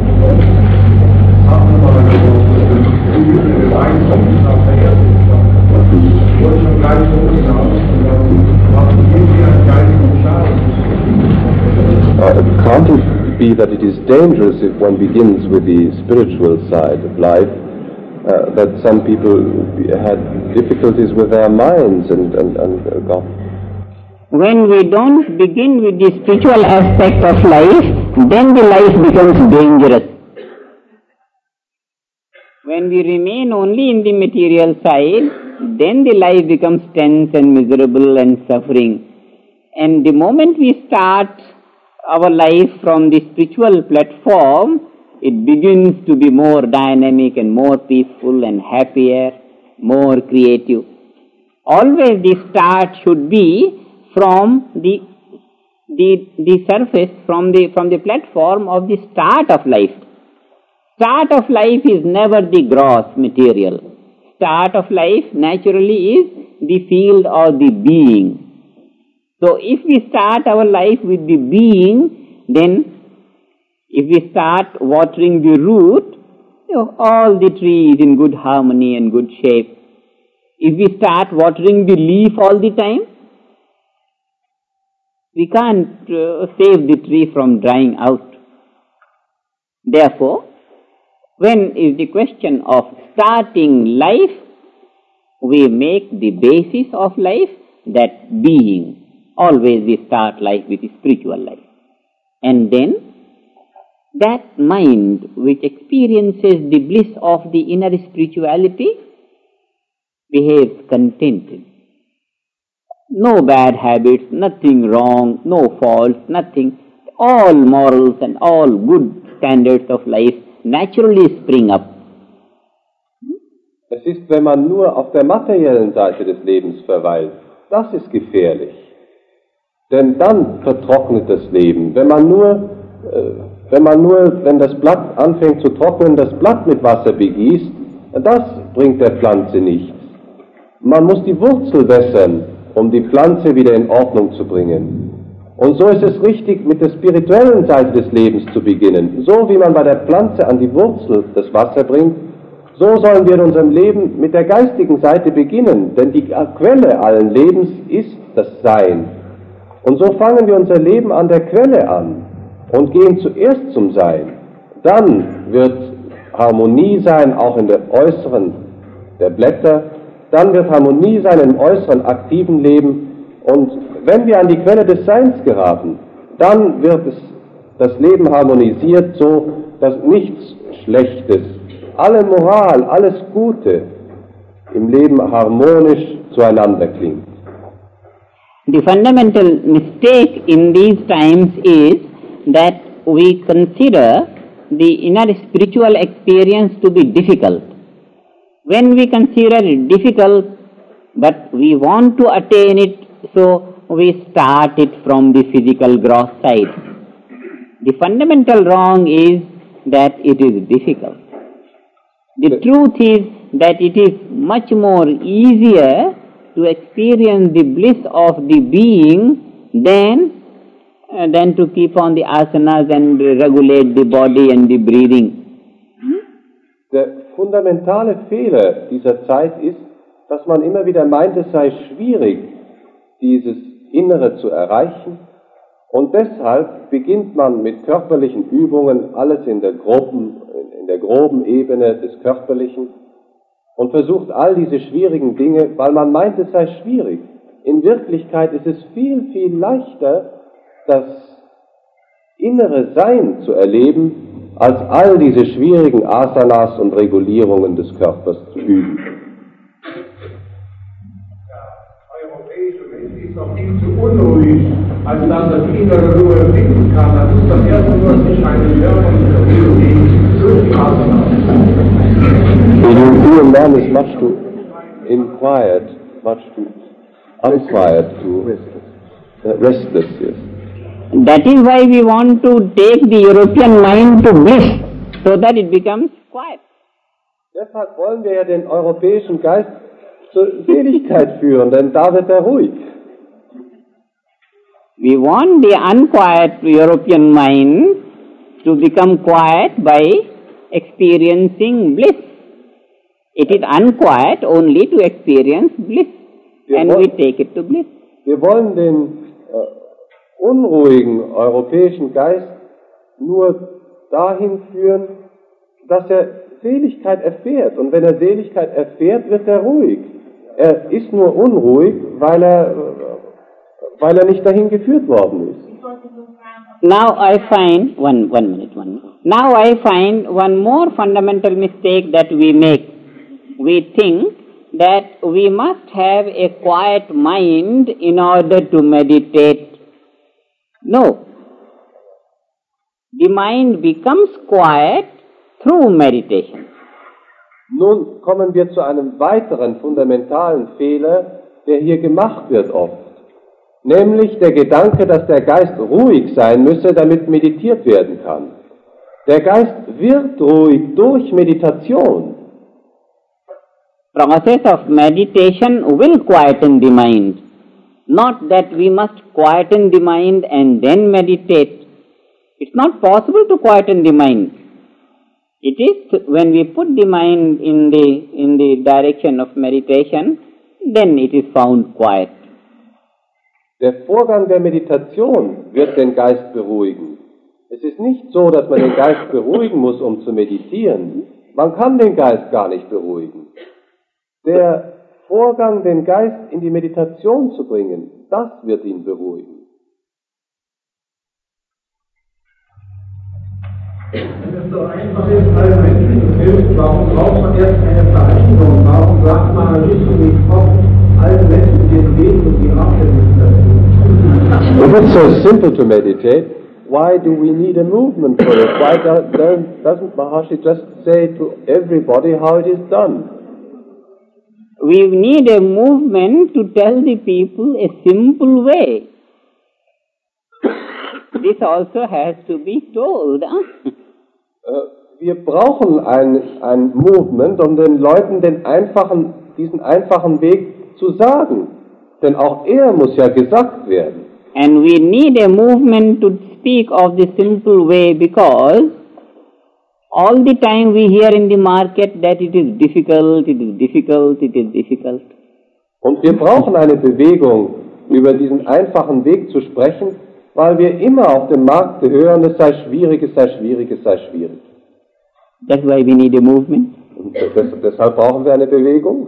Can't it be that it is dangerous if one begins with the spiritual side of life, that some people had difficulties with their minds and got... When we don't begin with the spiritual aspect of life, then the life becomes dangerous. When we remain only in the material side, then the life becomes tense and miserable and suffering. And the moment we start our life from the spiritual platform, it begins to be more dynamic and more peaceful and happier, more creative. Always the start should be from the surface, from the platform of the start of life. Start of life is never the gross material. Start of life naturally is the field of the being. So if we start our life with the being, then if we start watering the root, all the tree is in good harmony and good shape. If we start watering the leaf all the time, we can't save the tree from drying out. Therefore, when is the question of starting life, we make the basis of life that being. Always we start life with spiritual life. And then, that mind which experiences the bliss of the inner spirituality behaves contented. No bad habits, nothing wrong, no faults, nothing. All morals and all good standards of life naturally spring up. Es ist, wenn man nur auf der materiellen Seite des Lebens verweilt, das ist gefährlich. Denn dann vertrocknet das Leben. Wenn das Blatt anfängt zu trocknen, das Blatt mit Wasser begießt, das bringt der Pflanze nichts. Man muss die Wurzel wässern, um die Pflanze wieder in Ordnung zu bringen. Und so ist es richtig, mit der spirituellen Seite des Lebens zu beginnen. So wie man bei der Pflanze an die Wurzel das Wasser bringt, so sollen wir in unserem Leben mit der geistigen Seite beginnen. Denn die Quelle allen Lebens ist das Sein. Und so fangen wir unser Leben an der Quelle an und gehen zuerst zum Sein. Dann wird Harmonie sein, auch in der äußeren der Blätter. Dann wird Harmonie sein im äußeren aktiven Leben. Und wenn wir an die Quelle des Seins geraten, dann wird das Leben harmonisiert, so dass nichts Schlechtes, alle Moral, alles Gute im Leben harmonisch zueinander klingt. The fundamental mistake in these times is that we consider the inner spiritual experience to be difficult. When we consider it difficult, but we want to attain it, so we start it from the physical gross side. The fundamental wrong is that it is difficult. The truth is that it is much more easier to experience the bliss of the being than to keep on the asanas and regulate the body and the breathing. Der fundamentale Fehler dieser Zeit ist, dass man immer wieder meint, es sei schwierig, dieses Innere zu erreichen, und deshalb beginnt man mit körperlichen Übungen, alles in der groben Ebene des Körperlichen, und versucht all diese schwierigen Dinge, weil man meint, es sei schwierig. In Wirklichkeit ist es viel, viel leichter, das innere Sein zu erleben, als all diese schwierigen Asanas und Regulierungen des Körpers zu üben. Europäische Welt ist doch viel zu unruhig, als dass er viel darüber denken kann. Das ist doch erst nur sich eine körperliche Theorie durchfassen. You and man is much too inquiet, much too unquiet, too restless, yes. That is why we want to take the European mind to bliss, so that it becomes quiet. Deshalb wollen wir ja den europäischen Geist zur Seligkeit führen, denn da wird er ruhig. We want the unquiet European mind to become quiet by experiencing bliss. It is unquiet only to experience bliss, and we take it to bliss. Wir wollen den unruhigen europäischen Geist nur dahin führen, dass er Seligkeit erfährt. Und wenn er Seligkeit erfährt, wird er ruhig. Er ist nur unruhig, weil er nicht dahin geführt worden ist. Now I find, one minute. Now I find one more fundamental mistake that we make. We think that we must have a quiet mind in order to meditate. No. The mind becomes quiet through meditation. Nun kommen wir zu einem weiteren fundamentalen Fehler, der hier gemacht wird oft. Nämlich der Gedanke, dass der Geist ruhig sein müsse, damit meditiert werden kann. Der Geist wird ruhig durch Meditation. Process of meditation will quieten the mind. Not that we must quieten the mind and then meditate. It's not possible to quieten the mind. It is when we put the mind in the direction of meditation, then it is found quiet. Der Vorgang der Meditation wird den Geist beruhigen. Es ist nicht so, dass man den Geist beruhigen muss, um zu meditieren. Man kann den Geist gar nicht beruhigen. Der Vorgang, den Geist in die Meditation zu bringen, das wird ihn beruhigen. Wenn es so einfach ist, weil ein Kind hilft, warum braucht man erst eine Vereinigung? Warum sagt man nicht so wie Kopf, allen Menschen den Weg und die Abstimmung? If it's so simple to meditate, why do we need a movement for it? Why doesn't Maharshi just say to everybody how it is done? We need a movement to tell the people a simple way. This also has to be told. Wir brauchen ein Movement, um den Leuten diesen einfachen Weg zu sagen. Denn auch er muss ja gesagt werden. And we need a movement to speak of the simple way, because all the time we hear in the market that it is difficult, it is difficult, it is difficult. Und wir brauchen eine Bewegung, über diesen einfachen Weg zu sprechen, weil wir immer auf dem Markt hören, es sei schwierig, es sei schwierig, es sei schwierig. That's why we need a movement. Und deshalb brauchen wir eine Bewegung.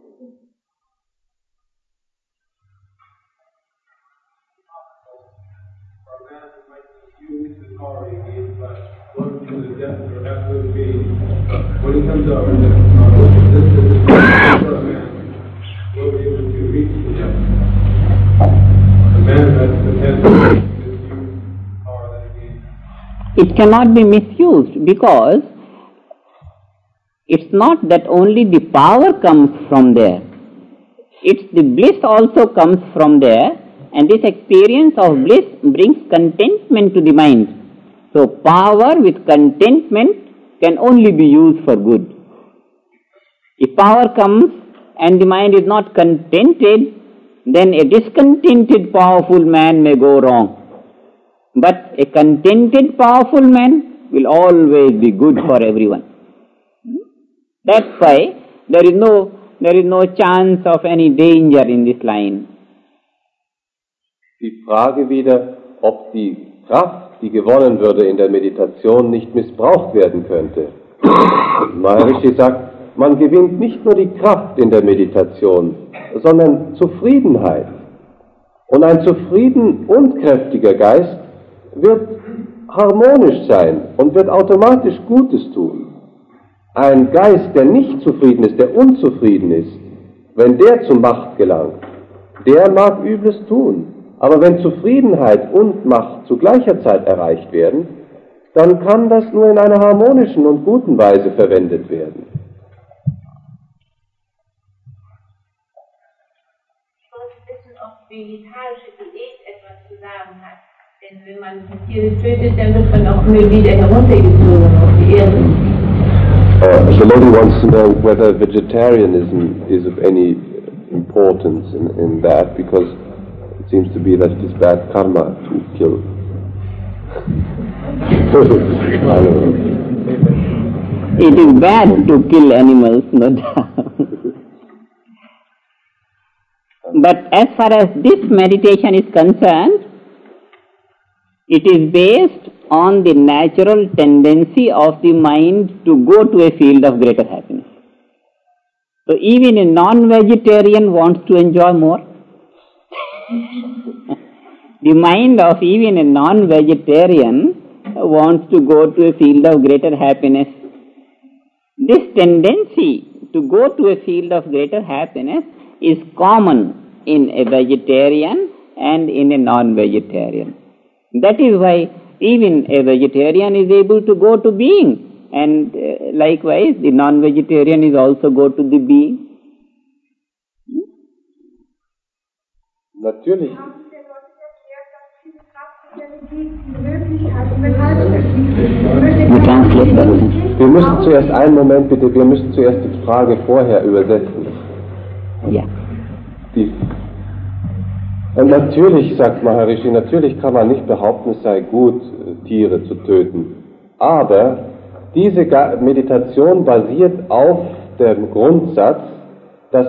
When he comes up and this will be able to reach the depth. The man has the potential to misuse power that he needs. It cannot be misused, because it's not that only the power comes from there. It's the bliss also comes from there, and this experience of bliss brings contentment to the mind. So power with contentment can only be used for good. If power comes and the mind is not contented, then a discontented powerful man may go wrong. But a contented powerful man will always be good for everyone. That's why there is no chance of any danger in this line. Die Frage wieder, ob die Kraft, die gewonnen würde in der Meditation, nicht missbraucht werden könnte. Maharishi sagt, man gewinnt nicht nur die Kraft in der Meditation, sondern Zufriedenheit. Und ein zufrieden und kräftiger Geist wird harmonisch sein und wird automatisch Gutes tun. Ein Geist, der nicht zufrieden ist, der unzufrieden ist, wenn der zur Macht gelangt, der mag Übles tun. Aber wenn Zufriedenheit und Macht zu gleicher Zeit erreicht werden, dann kann das nur in einer harmonischen und guten Weise verwendet werden. Ich wollte wissen, ob vegetarische Diät etwas zu sagen hat. Denn wenn man die Tiere tötet, dann wird man auch Müll wieder heruntergezogen auf die Erde. The lady wants to know whether vegetarianism is of any importance in that, because it seems to be that it is bad karma to kill. I don't know. It is bad to kill animals, no doubt. But as far as this meditation is concerned, it is based on the natural tendency of the mind to go to a field of greater happiness. So even a non-vegetarian wants to enjoy more. The mind of even a non-vegetarian wants to go to a field of greater happiness. This tendency to go to a field of greater happiness is common in a vegetarian and in a non-vegetarian. That is why even a vegetarian is able to go to being, and likewise the non-vegetarian is also go to the being. Natürlich. Wir müssen zuerst einen Moment bitte, wir müssen zuerst die Frage vorher übersetzen. Ja. Und natürlich, sagt Maharishi, natürlich kann man nicht behaupten, es sei gut, Tiere zu töten. Aber diese Meditation basiert auf dem Grundsatz, dass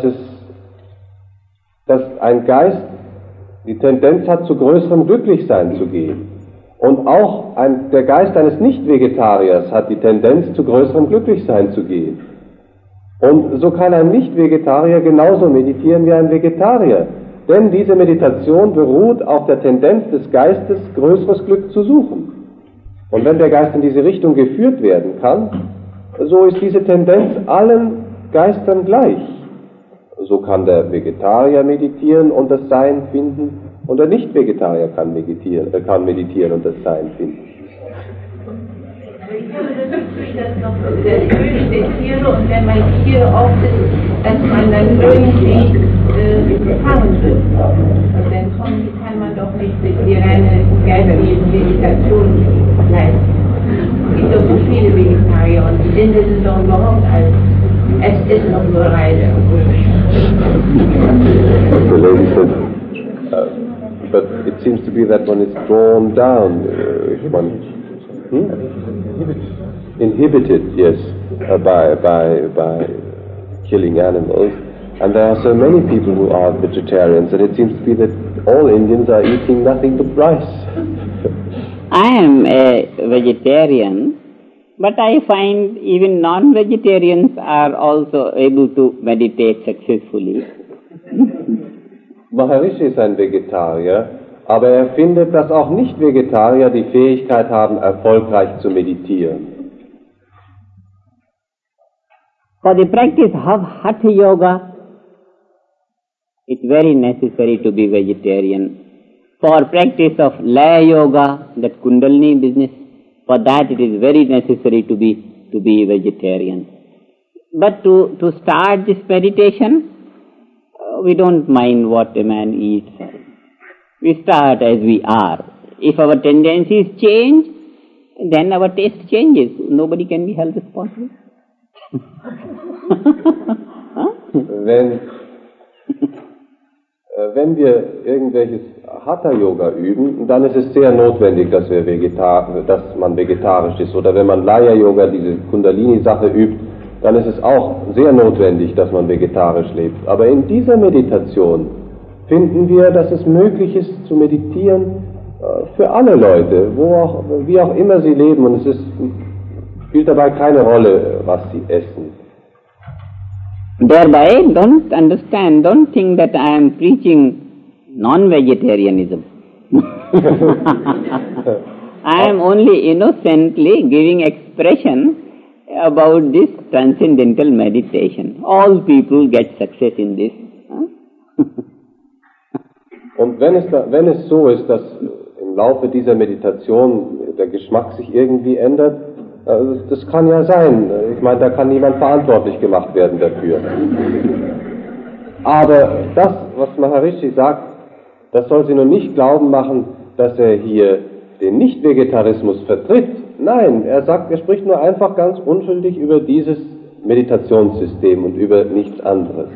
ein Geist die Tendenz hat, zu größerem Glücklichsein zu gehen. Und auch der Geist eines Nicht-Vegetariers hat die Tendenz, zu größerem Glücklichsein zu gehen. Und so kann ein Nicht-Vegetarier genauso meditieren wie ein Vegetarier. Denn diese Meditation beruht auf der Tendenz des Geistes, größeres Glück zu suchen. Und wenn der Geist in diese Richtung geführt werden kann, so ist diese Tendenz allen Geistern gleich. So kann der Vegetarier meditieren und das Sein finden, und der Nicht-Vegetarier kann meditieren und das Sein finden. Ich habe das Gefühl, dass noch der König der Tiere, und wenn man Tiere oft ist, dass man dann irgendwie gefangen wird. Und dann kann man doch nicht die reine geistige Meditation leisten. Es gibt doch so viele Vegetarier und die Winde sind doch überhaupt alt. Es ist noch nur Reise. The lady said, but it seems to be that one is drawn down, inhibited, yes, by killing animals. And there are so many people who are vegetarians, and it seems to be that all Indians are eating nothing but rice. I am a vegetarian, but I find even non-vegetarians are also able to meditate successfully. Maharishi ist ein Vegetarier, aber er findet, dass auch Nicht-Vegetarier die Fähigkeit haben, erfolgreich zu meditieren. For the practice of Hatha Yoga, it's very necessary to be vegetarian. For practice of Laya Yoga, that Kundalini business, for that it is very necessary to be vegetarian. But to start this meditation, we don't mind what a man eats. We start as we are. If our tendencies change, then our taste changes. Nobody can be held responsible. Wenn wir irgendwelches Hatha-Yoga üben, dann ist es sehr notwendig, dass man vegetarisch ist. Oder wenn man Laya-Yoga, diese Kundalini-Sache übt, dann ist es auch sehr notwendig, dass man vegetarisch lebt. Aber in dieser Meditation finden wir, dass es möglich ist zu meditieren für alle Leute, wie auch immer sie leben, und es spielt dabei keine Rolle, was sie essen. Thereby, don't think that I am preaching non-vegetarianism. I am only innocently giving expression about this transcendental meditation. All people get success in this. Und wenn es so ist, dass im Laufe dieser Meditation der Geschmack sich irgendwie ändert, das kann ja sein. Ich meine, da kann niemand verantwortlich gemacht werden dafür. Aber das, was Maharishi sagt, das soll sie nun nicht glauben machen, dass er hier den Nicht-Vegetarismus vertritt. Nein, er spricht nur einfach ganz unschuldig über dieses Meditationssystem und über nichts anderes.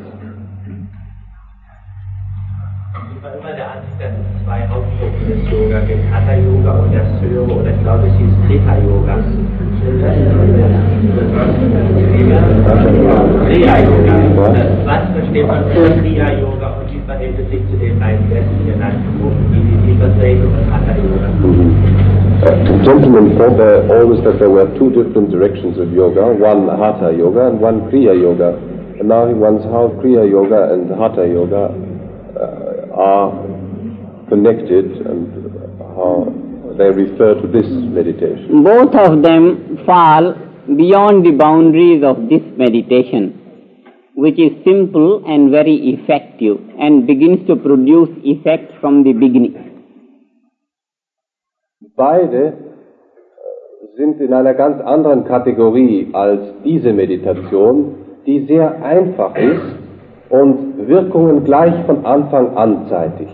Ich war immer der Ansicht, dass es zwei Hauptgruppen des Yoga gibt, Hatha-Yoga und das höhere, oder ich glaube, es hieß Krita-Yoga. Kriya-Yoga. Was versteht man unter Kriya-Yoga und wie verhält es sich zu den beiden letzten genannten Gruppen, die Vipassana und Hatha-Yoga? The gentleman thought always that there were two different directions of yoga, one Hatha Yoga and one Kriya Yoga. And now he wonders how Kriya Yoga and Hatha Yoga are connected and how they refer to this meditation. Both of them fall beyond the boundaries of this meditation, which is simple and very effective and begins to produce effect from the beginning. Beide sind in einer ganz anderen Kategorie als diese Meditation, die sehr einfach ist und Wirkungen gleich von Anfang an zeitigt.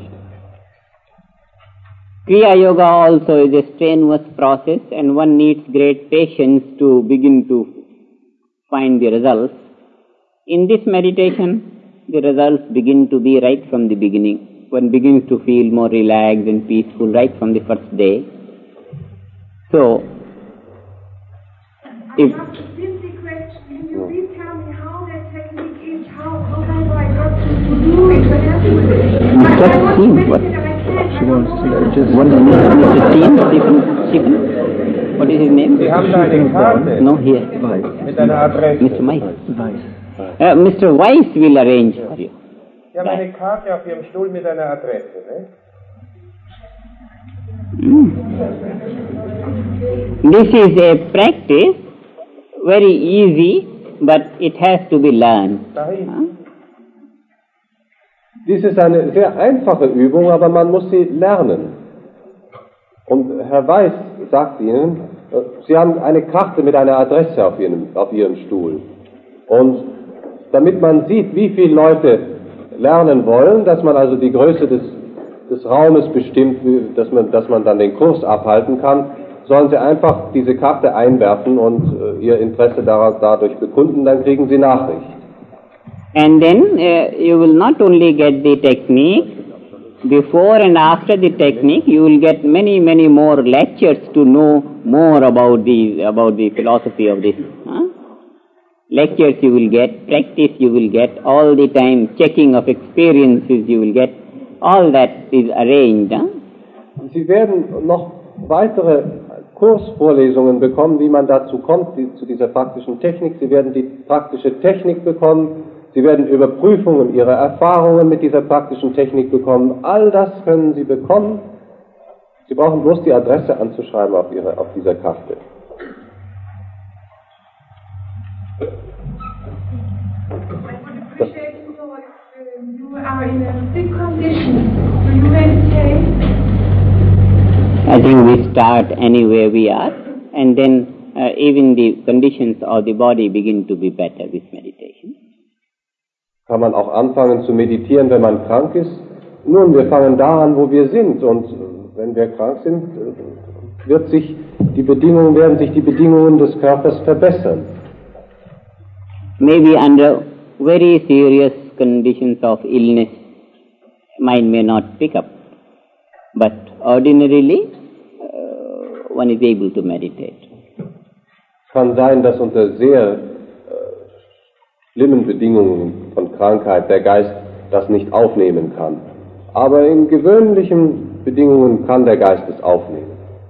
Kriya Yoga also is a strenuous process and one needs great patience to begin to find the results. In this meditation, the results begin to be right from the beginning. One begins to feel more relaxed and peaceful right from the first day. So, if... I have a simple question. Can you please tell me how that technique is? How have I got to do it? What happened with it? Mr. Team, what? She wants to just... What is Mr. Team? Stephen? What is his name? Sie haben da eine Karte No, here. mit einer Adresse. Mr. Weiss. Mr. Weiss will arrange for you. Sie haben eine Karte auf Ihrem Stuhl mit einer Adresse, ne? This is a practice, very easy, but it has to be learned. Dies ist eine sehr einfache Übung, aber man muss sie lernen. Und Herr Weiss sagt Ihnen, Sie haben eine Karte mit einer Adresse auf Ihrem Stuhl. Und damit man sieht, wie viele Leute lernen wollen, dass man also die Größe des Raumes bestimmt, dass man dann den Kurs abhalten kann, sollen Sie einfach diese Karte einwerfen und Ihr Interesse dadurch bekunden, dann kriegen Sie Nachricht. And then you will not only get the technique, before and after the technique you will get many more lectures to know more about the philosophy of this. Lectures you will get, practice you will get, all the time checking of experiences you will get, all that is arranged. Sie werden noch weitere Kursvorlesungen bekommen, wie man dazu kommt, zu dieser praktischen Technik. Sie werden die praktische Technik bekommen, Sie werden Überprüfungen Ihrer Erfahrungen mit dieser praktischen Technik bekommen. All das können Sie bekommen. Sie brauchen bloß die Adresse anzuschreiben auf dieser Karte. You are in a sick condition. Do you meditate? I think we start anywhere we are, and then even the conditions of the body begin to be better with meditation. Kann man auch anfangen zu meditieren, wenn man krank ist? Nun, wir fangen da an, wo wir sind, und wenn wir krank sind, werden sich die Bedingungen des Körpers verbessern. Maybe under very serious conditions of illness, mind may not pick up, but ordinarily one is able to meditate. Es kann sein, dass unter sehr schlimmen Bedingungen von Krankheit der Geist das nicht aufnehmen kann. Aber in gewöhnlichen Bedingungen kann der Geist es aufnehmen.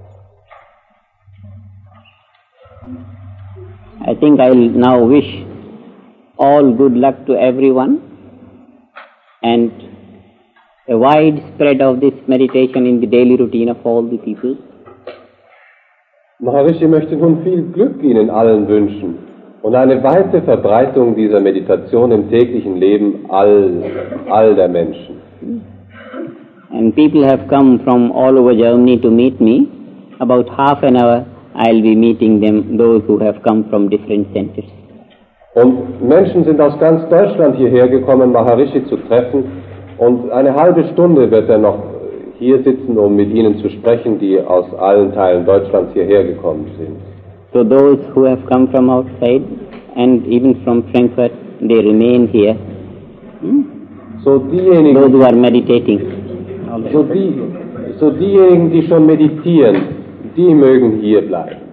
I think I'll now wish all good luck to everyone and a wide spread of this meditation in the daily routine of all the people. Maharishi möchte nun viel Glück Ihnen allen wünschen und eine weite Verbreitung dieser Meditation im täglichen Leben all der Menschen. And people have come from all over Germany to meet me. About half an hour I'll be meeting them, those who have come from different centers. Und Menschen sind aus ganz Deutschland hierher gekommen, Maharishi zu treffen. Und eine halbe Stunde wird er noch hier sitzen, um mit ihnen zu sprechen, die aus allen Teilen Deutschlands hierher gekommen sind. So those who have come from outside and even from Frankfurt, they remain here. So diejenigen, Those who are meditating. so diejenigen, die schon meditieren, die mögen hier bleiben.